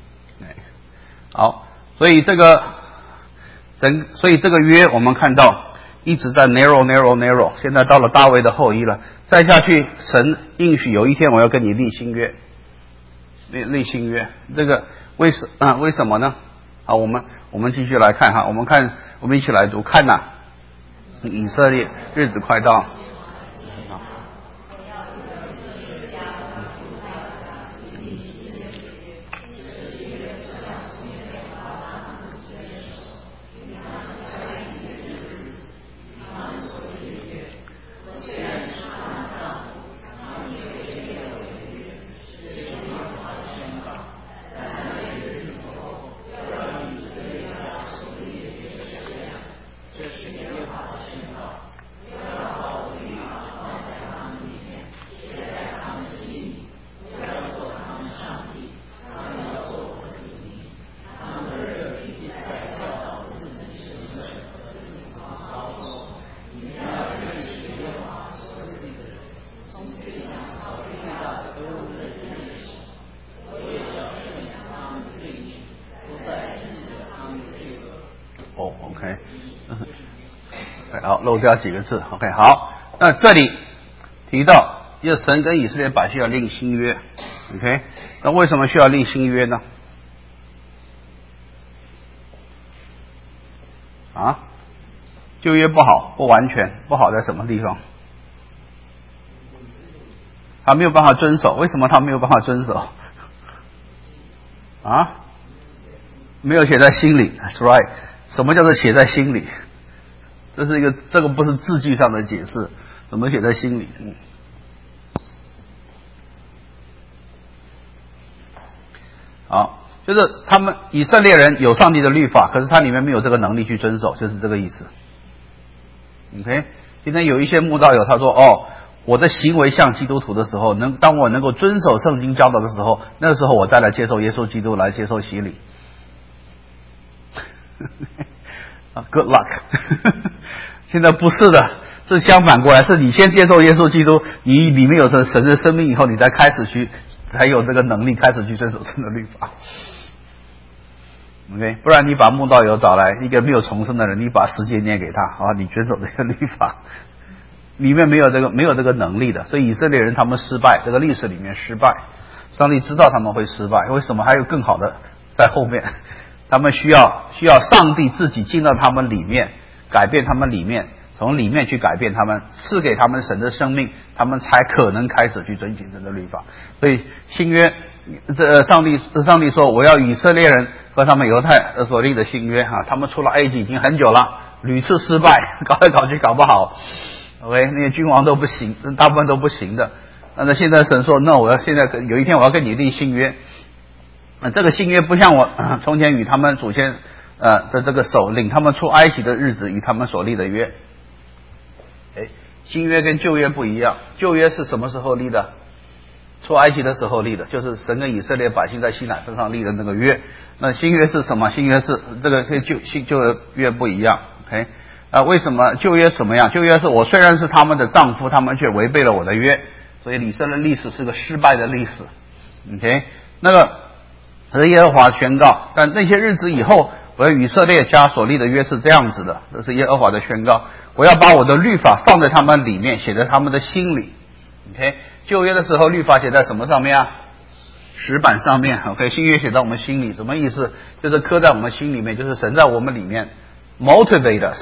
好，所以这个神所以这个约我们看到一直在 narrow narrow narrow， 现在到了大卫的后裔了，再下去神应许有一天我要跟你立新约，立立新约，这个为什啊为什么呢？好，我们我们继续来看哈，我们看我们一起来读，看呐，以色列日子快到。哦 ，OK， 好，漏掉几个字 ，OK， 好，那这里提到，要神跟以色列百姓要立新约 ，OK， 那为什么需要立新约呢？啊，旧约不好，不完全，不好在什么地方？他没有办法遵守，为什么他没有办法遵守？啊，没有写在心里 ，That's right。什么叫做写在心里？这是一个，这个不是字句上的解释，怎么写在心里？嗯，好，就是他们以色列人有上帝的律法，可是他里面没有这个能力去遵守，就是这个意思。OK， 今天有一些慕道友他说，哦，我的行为像基督徒的时候，能当我能够遵守圣经教导的时候，那个时候我再来接受耶稣基督，来接受洗礼。Good luck 现在不是的，是相反过来，是你先接受耶稣基督，你里面有神神的生命以后，你才开始去，才有这个能力开始去遵守神的律法。OK， 不然你把慕道友找来，一个没有重生的人，你把十诫念给他，啊，你遵守这个律法，里面没有这个没有这个能力的，所以以色列人他们失败，这个历史里面失败，上帝知道他们会失败，为什么？还有更好的在后面。他们需要需要上帝自己进到他们里面，改变他们里面， 从里面去改变他们，赐给他们神的生命，他们才可能开始去遵循神的律法。所以新约，这上帝上帝说，我要以色列人和他们犹太所立的新约哈，他们出了埃及已经很久了，屡次失败，搞来搞去搞不好 ，OK， 那些君王都不行，大部分都不行的。那现在神说，那我要现在有一天我要跟你立新约，呃，这个新约不像我、呃、从前与他们祖先呃的这个手领他们出埃及的日子与他们所立的约。哎，新约跟旧约不一样，旧约是什么时候立的？出埃及的时候立的，就是神跟以色列百姓在西乃山上立的那个约。那新约是什么？新约是这个跟旧新旧约不一样。OK， 啊，为什么旧约什么样？旧约是我虽然是他们的丈夫，他们却违背了我的约，所以以色列历史是个失败的历史。OK， 那个是耶和华宣告，但那些日子以后，我要以色列家所立的约是这样子的，这是耶和华的宣告。我要把我的律法放在他们里面，写在他们的心里。OK， 旧约的时候律法写在什么上面啊？石板上面。OK， 新约写在我们心里，什么意思？就是刻在我们心里面，就是神在我们里面 motivate us，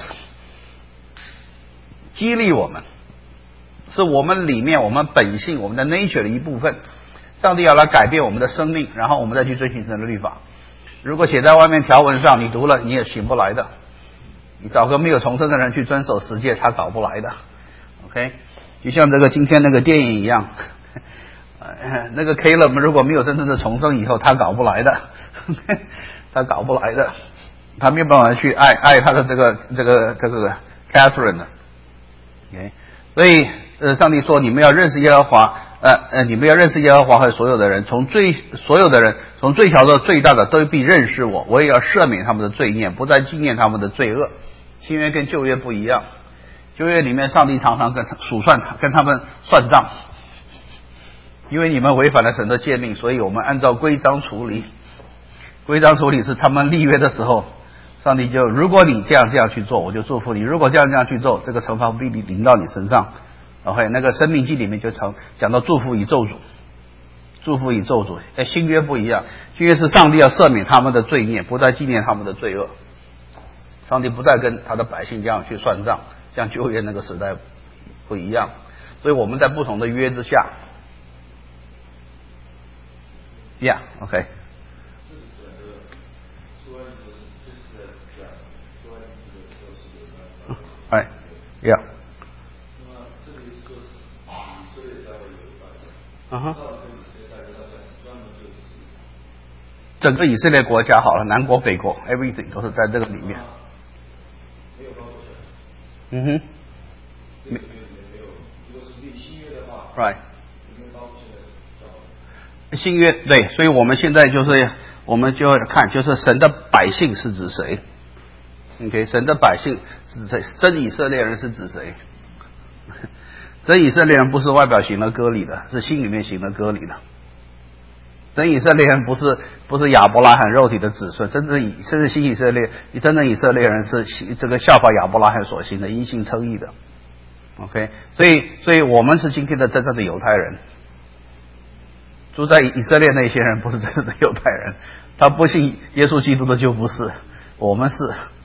激励我们，是我们里面我们本性我们的 nature 的一部分。上帝要来改变我们的生命，然后我们再去遵循神的律法。如果写在外面条文上，你读了你也醒不来的。你找个没有重生的人去遵守十诫，他搞不来的。OK， 就像这个今天那个电影一样，呃、那个 Caleb 如果没有真正的重生以后，他搞不来的，他搞不来的，他没有办法去爱爱他的这个这个这个 Catherine 的。OK， 所以呃，上帝说你们要认识耶和华。呃呃，你们要认识耶和华和所有的人，从最所有的人，从最小到最大的都必认识我，我也要赦免他们的罪孽，不再纪念他们的罪恶。新约跟旧约不一样，旧约里面上帝常常跟数算跟他们算账，因为你们违反了神的诫命，所以我们按照规章处理。规章处理是他们立约的时候，上帝就如果你这样这样去做，我就祝福你；如果这样这样去做，这个惩罚必临到你身上。OK， 那个生命记里面就常讲到祝福与咒诅，祝福与咒诅。哎，新约不一样，新约是上帝要赦免他们的罪孽，不再纪念他们的罪恶。上帝不再跟他的百姓这样去算账，像旧约那个时代不一样。所以我们在不同的约之下 ，Yeah， OK。哎 ，Yeah。嗯哼，整个以色列国家好了，南国北国 ，everything 都是在这个里面。嗯哼，没，right， 新约对，所以我们现在就是我们就要看，就是神的百姓是指谁 ？OK， 神的百姓是谁？真以色列人是指谁？真以色列人不是外表行了割礼的，是心里面行了割礼的。真以色列人不是不是亚伯拉罕肉体的子孙，真正以甚至新以色列，真正以色列人是这个效法亚伯拉罕所行的因信称义的。OK， 所以所以我们是今天的真正的犹太人。住在以色列那些人不是真正的犹太人，他不信耶稣基督的就不是，我们是。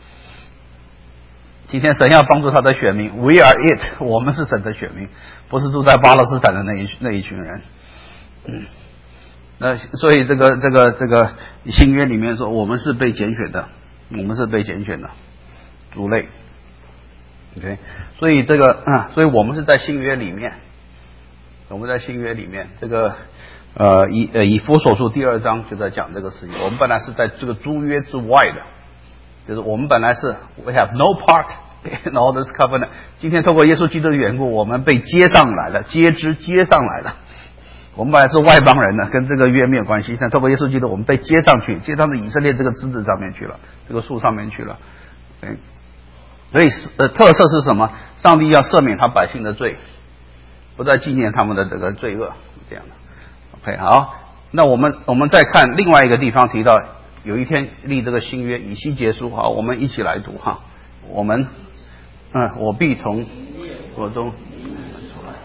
今天神要帮助他的选民 ，We are it， 我们是神的选民，不是住在巴勒斯坦的那一那一群人。嗯，那所以这个这个这个新约里面说，我们是被拣选的，我们是被拣选的族类。OK， 所以这个嗯，所以我们是在新约里面，我们在新约里面，这个呃以呃以弗所书第二章就在讲这个事情。我们本来是在这个诸约之外的。就是我们本来是 we have no part in all this covenant， 今天透过耶稣基督的缘故，我们被接上来了，接枝接上来了。我们本来是外邦人呢，跟这个约没有关系，但透过耶稣基督，我们被接上去，接上到以色列这个枝子上面去了，这个树上面去了。对，所以呃特色是什么？上帝要赦免他百姓的罪，不再纪念他们的这个罪恶，这样的。OK， 好，那我们我们再看另外一个地方提到。有一天立这个新约，以西结书，好，我们一起来读哈。我们，嗯，我必从国中出来。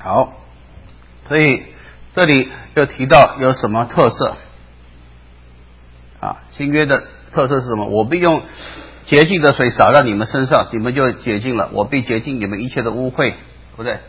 好，所以这里又提到有什么特色啊？新约的特色是什么？我必用洁净的水洒在你们身上，你们就洁净了；我必洁净你们一切的污秽，对不对？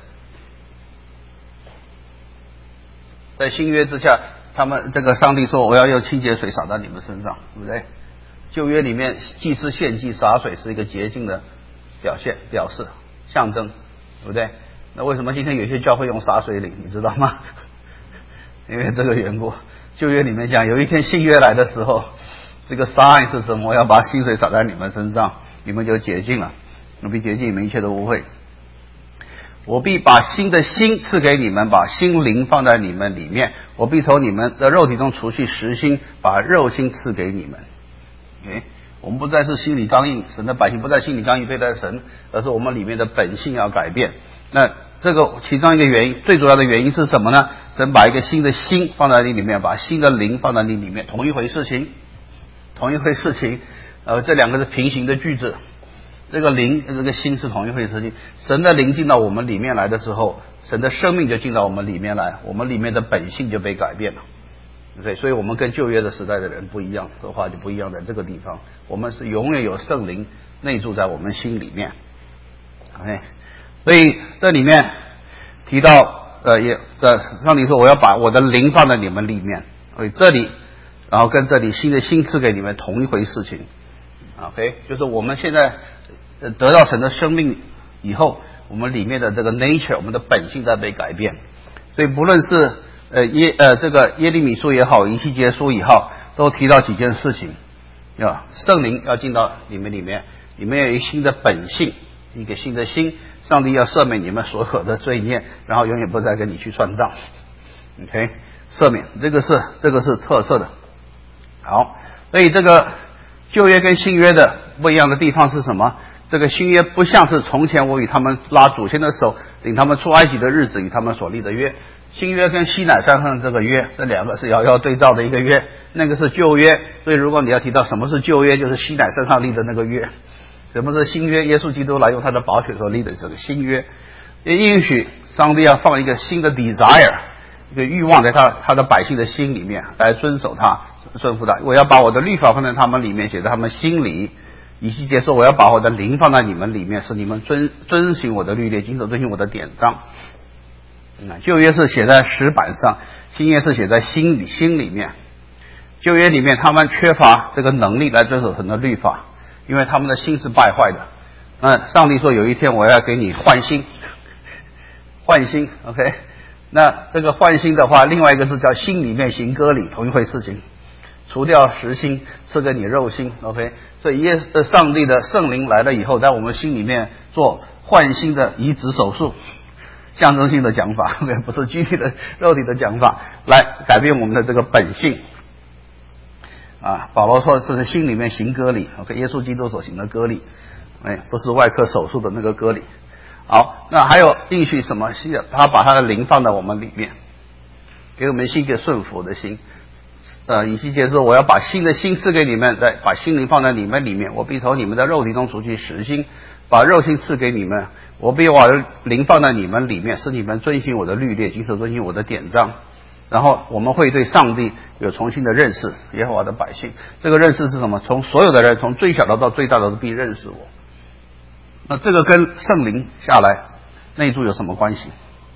在新约之下，他们这个上帝说我要用清洁水洒在你们身上，对不对？旧约里面祭司献祭洒水是一个洁净的表现、表示、象征，对不对？那为什么今天有些教会用洒水礼，你知道吗？因为这个缘故。旧约里面讲，有一天新约来的时候，这个 sign 是什么？我要把新水洒在你们身上，你们就洁净了，我必洁净你们一切的污秽。我必把新的心赐给你们，把心灵放在你们里面。我必从你们的肉体中除去实心，把肉心赐给你们。诶，我们不再是心理刚硬，神的百姓不再心理刚硬对待神，而是我们里面的本性要改变。那这个其中一个原因，最主要的原因是什么呢？神把一个新的心放在你里面，把新的灵放在你里面，同一回事情，同一回事情。呃，这两个是平行的句子。这个灵这个心是同一回事情。神的灵进到我们里面来的时候，神的生命就进到我们里面来，我们里面的本性就被改变了。对，所以我们跟旧约的时代的人不一样，说话就不一样，在这个地方，我们是永远有圣灵内住在我们心里面。OK， 所以这里面提到，呃，也呃，上帝说我要把我的灵放在你们里面，所以这里，然后跟这里新的心赐给你们同一回事情。OK， 就是我们现在得到神的生命以后，我们里面的这个 nature， 我们的本性在被改变。所以不论是呃耶呃这个耶利米书也好，以西结书也好，都提到几件事情，啊，圣灵要进到你们里面，你们有一个新的本性，一个新的心，上帝要赦免你们所有的罪孽，然后永远不再跟你去算账。OK， 赦免，这个是这个是特色的。好，所以这个旧约跟新约的不一样的地方是什么？这个新约不像是从前我与他们拉祖先的手，领他们出埃及的日子与他们所立的约。新约跟西乃山上这个约，这两个是遥遥对照的一个约，那个是旧约。所以如果你要提到什么是旧约，就是西乃山上立的那个约。什么是新约？耶稣基督来用他的宝血所立的这个新约，也允许上帝要放一个新的 desire， 一个欲望在他他的百姓的心里面，来遵守他，顺服他。我要把我的律法放在他们里面，写在他们心里。以西结说，我要把我的灵放在你们里面，使你们遵遵循我的律例，谨守遵循我的典章。嗯，旧约是写在石板上，新约是写在心里心里面。旧约里面他们缺乏这个能力来遵守神的律法，因为他们的心是败坏的。那上帝说有一天我要给你换心，换心 OK， 那这个换心的话，另外一个字叫心里面行割礼，同一回事情，除掉实心，赐给你肉心 OK。 所以耶上帝的圣灵来了以后，在我们心里面做换心的移植手术，象征性的讲法，不是具体的肉体的讲法，来改变我们的这个本性啊。保罗说这是心里面行割礼 OK， 耶稣基督所行的割礼，哎，不是外科手术的那个割礼。好，那还有应许什么？他把他的灵放在我们里面，给我们一个顺服的心。呃，以西结说，我要把新的心赐给你们，再把心灵放在你们里面。我必从你们的肉体中除去实心，把肉心赐给你们。我必把我的灵放在你们里面，使你们遵循我的律例，谨守遵循我的典章。然后我们会对上帝有重新的认识，耶和华的百姓。这个认识是什么？从所有的人，从最小的到最大的都必认识我。那这个跟圣灵下来内住有什么关系？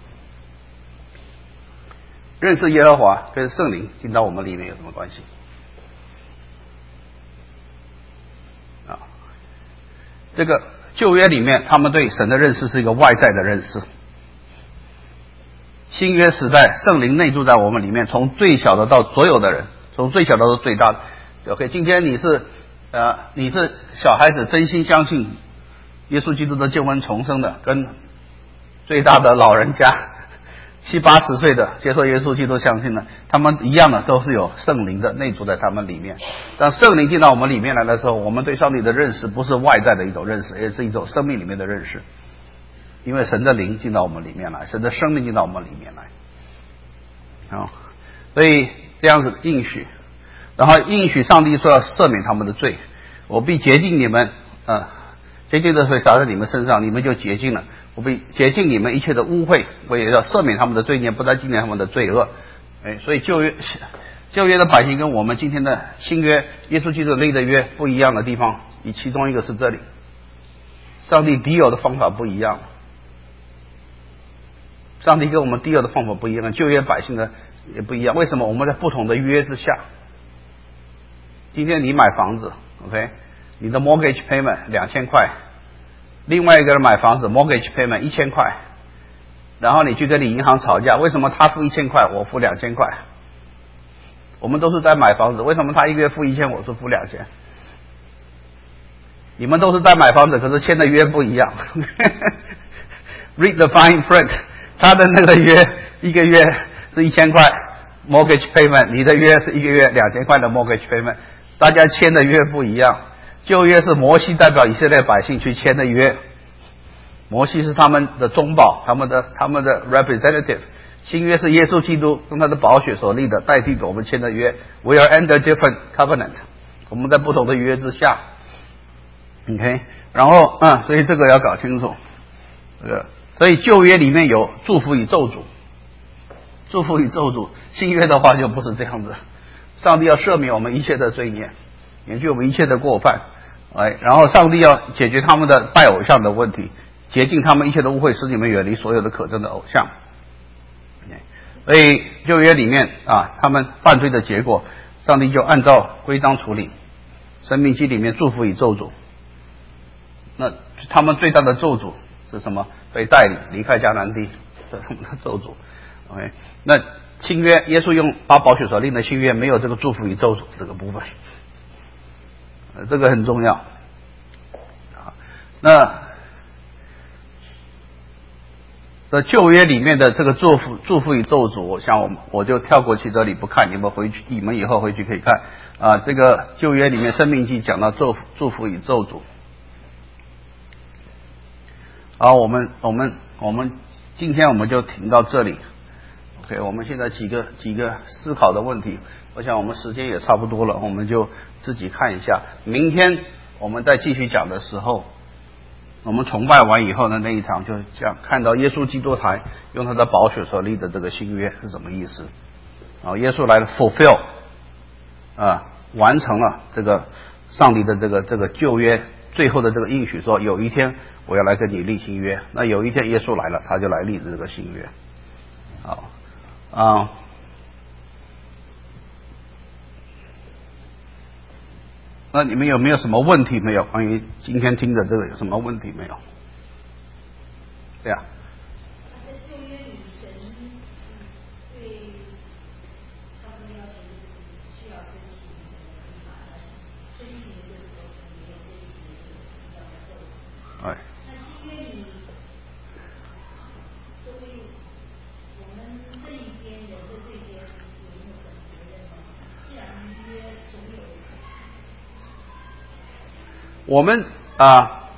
认识耶和华跟圣灵进到我们里面有什么关系？啊，这个旧约里面他们对神的认识是一个外在的认识，新约时代圣灵内住在我们里面，从最小的到所有的人，从最小的到最大的。OK， 今天你是呃你是小孩子，真心相信耶稣基督的救恩重生的，跟最大的老人家七八十岁的接受耶稣基督相信的，他们一样的都是有圣灵的内住在他们里面。当圣灵进到我们里面来的时候，我们对上帝的认识不是外在的一种认识，也是一种生命里面的认识，因为神的灵进到我们里面来，神的生命进到我们里面来。好，所以这样子应许，然后应许上帝说要赦免他们的罪，我必洁净你们，呃， 洁净的水洒在你们身上，你们就洁净了。我被洁净你们一切的污秽，我也要赦免他们的罪孽，不再纪念他们的罪恶。哎，所以旧约旧约的百姓跟我们今天的新约耶稣基督立的约不一样的地方，以其中一个是这里，上帝 deal 的方法不一样。上帝跟我们 deal 的方法不一样，旧约百姓的也不一样。为什么？我们在不同的约之下。今天你买房子 ，OK， 你的 mortgage payment 两千块，另外一个人买房子 mortgage payment 一千块，然后你去跟你银行吵架，为什么他付一千块，我付两千块？我们都是在买房子，为什么他一个月付一千，我是付两千？你们都是在买房子，可是签的约不一样。Read the fine print， 他的那个约一个月是一千块 mortgage payment， 你的约是一个月两千块的 mortgage payment， 大家签的约不一样。旧约是摩西代表以色列百姓去签的约，摩西是他们的中保，他们的他们的 representative。新约是耶稣基督用他的宝血所立的，代替我们签的约。We are under different covenant， 我们在不同的约之下。OK， 然后嗯，所以这个要搞清楚。这个，所以旧约里面有祝福与咒诅，祝福与咒诅。新约的话就不是这样子，上帝要赦免我们一切的罪孽，免去我们一切的过犯。哎，然后上帝要解决他们的拜偶像的问题，洁净他们一切的污秽，使你们远离所有的可憎的偶像。所以旧约里面啊，他们犯罪的结果，上帝就按照规章处理。申命记里面祝福与咒诅，那他们最大的咒诅是什么？被带领离开迦南地，这是他们的咒诅。OK， 那新约耶稣用把宝血所立的新约没有这个祝福与咒诅这个部分，呃，这个很重要。啊，那。在旧约里面的这个祝福、祝福与咒诅，我想我我就跳过去这里不看，你们回去，你们以后回去可以看啊。这个旧约里面申命记讲到祝福、祝福与咒诅。好，我们我们我们今天我们就停到这里。OK， 我们现在几个几个思考的问题，我想我们时间也差不多了，我们就自己看一下。明天我们再继续讲的时候。我们崇拜完以后呢，那一场就讲看到耶稣基督台用他的宝血所立的这个新约是什么意思？然后耶稣来了 fulfill 啊，完成了这个上帝的这个这个旧约最后的这个应许，说有一天我要来跟你立新约。那有一天耶稣来了，他就来立这个新约。好啊。那你们有没有什么问题没有？关于今天听的这个有什么问题没有？对呀。 在旧约里，神对他们的要求就是需要遵行什么律法，遵行的就是说没有遵行的就是叫他咒诅。 哎。 那新约里，作为我们这一边人的这边有没有什么责任呢？既然约总有。 我们啊，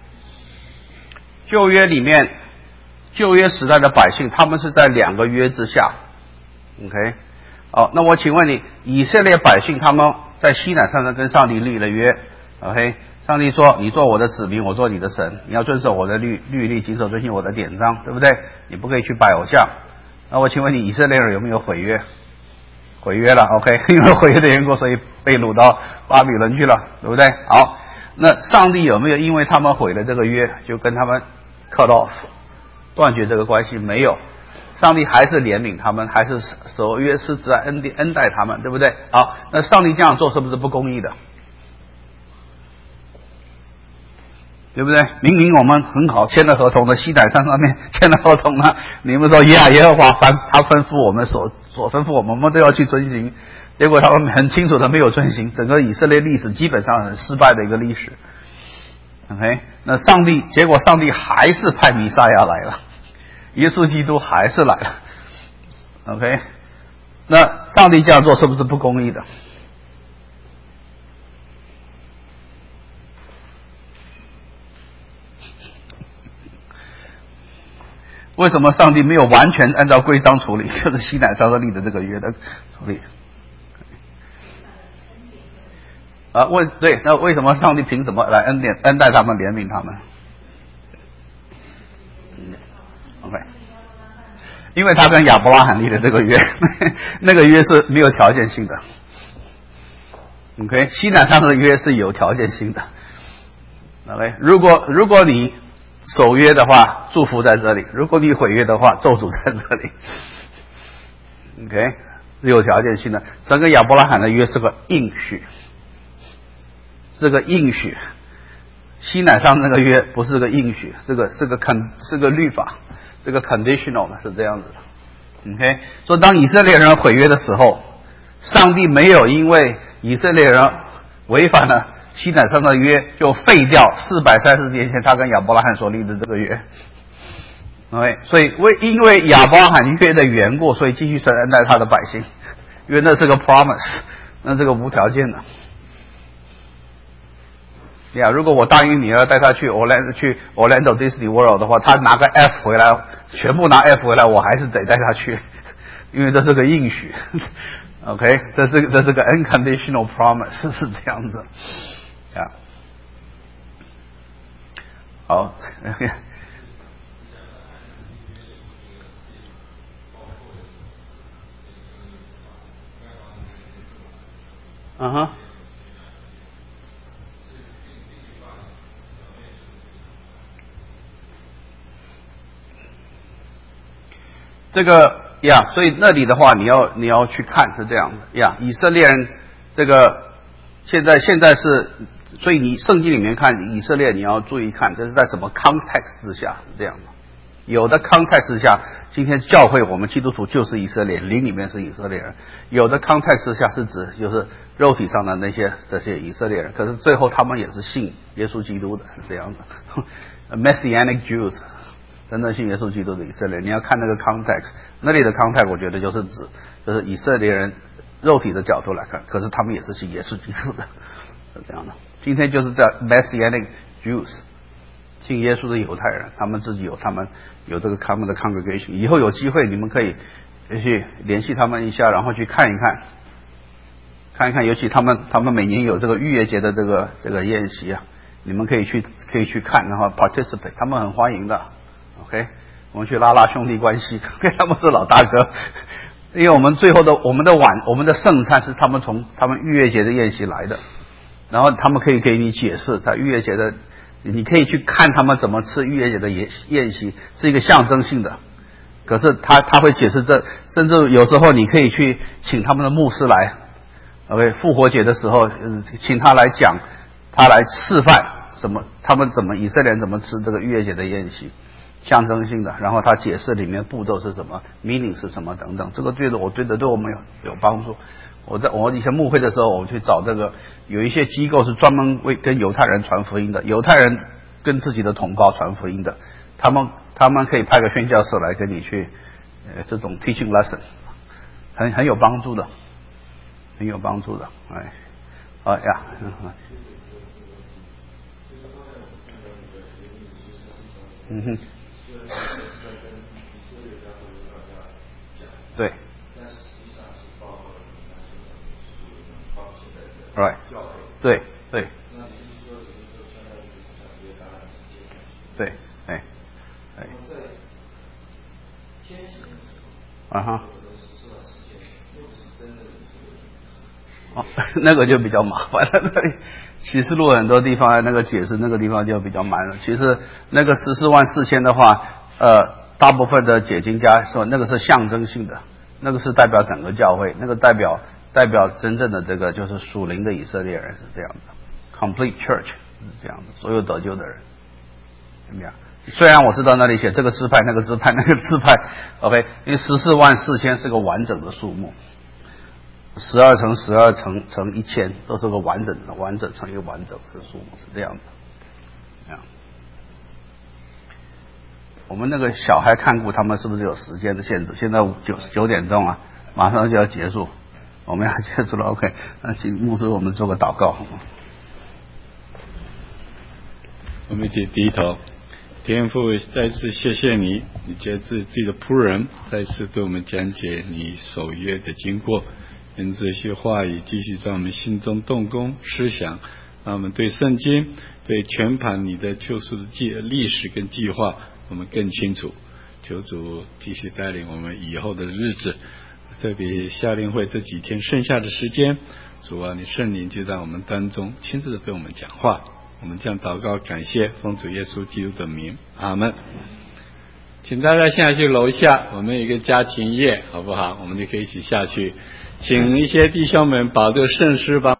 旧约里面，旧约时代的百姓，他们是在两个约之下 ，OK， 好，那我请问你，以色列百姓他们在西乃山上跟上帝立了约 ，OK， 上帝说，你做我的子民，我做你的神，你要遵守我的律律例，谨守遵行我的典章，对不对？你不可以去拜偶像。那我请问你，以色列人有没有毁约？毁约了 ，OK， 因为毁约的缘故，所以被掳到巴比伦去了，对不对？好。那上帝有没有因为他们毁了这个约，就跟他们 cut off 断绝这个关系？没有，上帝还是怜悯他们，还是守约施慈爱恩典恩待他们，对不对？好，那上帝这样做是不是不公义的？对不对？明明我们很好签了合同的，西乃山上面签了合同呢，你们说耶耶和华吩他吩咐我们所所吩咐我们，我们都要去遵行。结果他们很清楚的没有遵行，整个以色列历史基本上很失败的一个历史。OK， 那上帝结果上帝还是派弥赛亚来了，耶稣基督还是来了。OK， 那上帝这样做是不是不公义的？为什么上帝没有完全按照规章处理，就是西乃山上立的这个约的处理？ 啊，问对，那为什么上帝凭什么来恩典恩待他们，怜悯他们？嗯 ，OK， 因为他跟亚伯拉罕立的这个约，那个约是没有条件性的。OK， 西乃上的约是有条件性的。OK， 如果如果你守约的话，祝福在这里；如果你毁约的话，咒诅在这里。OK， 是有条件性的。整个亚伯拉罕的约是个应许。是个应许，西乃上那个约不是个应许，是个是个 con 是个律法，这个 conditional 的是这样子的。OK， 说当以色列人毁约的时候，上帝没有因为以色列人违反了西乃上的约就废掉四百三十年前他跟亚伯拉罕所立的这个约。OK， 所以为因为亚伯拉罕约的缘故，所以继续神恩待他的百姓，因为那是个 promise， 那是个无条件的。呀、yeah, 如果我答应你要带他去 Orlando 去 Orlando Disney World 的话，他拿个 F 回来，全部拿 F 回来，我还是得带他去，因为这是个应许。OK， 这是这是个 unconditional promise， 是这样子。呀、yeah. 好。嗯哼。这个呀，所以那里的话，你要你要去看是这样的呀。以色列人这个现在现在是，所以你圣经里面看以色列，你要注意看这是在什么 context 之下是这样的。有的 context 之下，今天教会我们基督徒就是以色列，灵里面是以色列人；有的 context 之下是指就是肉体上的那些这些以色列人，可是最后他们也是信耶稣基督的，是这样的。Messianic Jews。真正信耶稣基督的以色列人，你要看那个 context， 那里的 context 我觉得就是指就是以色列人肉体的角度来看，可是他们也是信耶稣基督的，是这样的。今天就是在 Messianic Jews 信耶稣的犹太人，他们自己有他们有这个他们的 congregation， 以后有机会你们可以去联系他们一下，然后去看一看，看一看，尤其他们他们每年有这个逾越节的这个这个宴席啊，你们可以去可以去看，然后 participate， 他们很欢迎的。OK， 我们去拉拉兄弟关系，他们是老大哥，因为我们最后的我们的晚我们的圣餐是他们从他们逾越节的宴席来的，然后他们可以给你解释，在逾越节的，你可以去看他们怎么吃逾越节的宴宴席，是一个象征性的，可是他他会解释这，甚至有时候你可以去请他们的牧师来 ，OK， 复活节的时候，嗯，请他来讲，他来示范什么，他们怎么以色列人怎么吃这个逾越节的宴席。象征性的，然后他解释里面步骤是什么 ，meaning 是什么等等，这个对的，我觉得对我们有有帮助。我在我以前牧会的时候，我去找这个有一些机构是专门为跟犹太人传福音的，犹太人跟自己的同胞传福音的，他们他们可以派个宣教士来跟你去，呃，这种 teaching lesson， 很很有帮助的，很有帮助的，哎，啊呀。嗯哼。对。right， 对对。对，哎，哎。啊哈。哦，那个就比较麻烦了，那里启示录很多地方那个解释那个地方就比较难了。其实那个十四万四千的话，呃，大部分的解经家说那个是象征性的，那个是代表整个教会，那个代表代表真正的这个就是属灵的以色列人是这样的 ，complete church 是这样的，所有得救的人怎么样？虽然我知道那里写这个支派那个支派那个支派 ，OK， 因为十四万四千是个完整的数目。十二乘十二乘乘一千都是个完整的，完整乘一个完整的数目是这样的。这样，我们那个小孩看顾他们是不是有时间的限制？现在九九点钟啊，马上就要结束，我们要结束了。OK， 那请牧师我们做个祷告好吗？ 我们一起低头。天父，再次谢谢你，你借自己的仆人再次对我们讲解你守约的经过。 愿这些话语继续在我们心中动工思想，让我们对圣经、对全盘你的救赎的计历史跟计划，我们更清楚。求主继续带领我们以后的日子，特别夏令会这几天剩下的时间，主啊，你圣灵就在我们当中亲自的对我们讲话。我们将祷告感谢，奉主耶稣基督的名，阿们。请大家下去楼下，我们有一个家庭夜，好不好？我们就可以一起下去，请一些弟兄们把这个圣诗吧。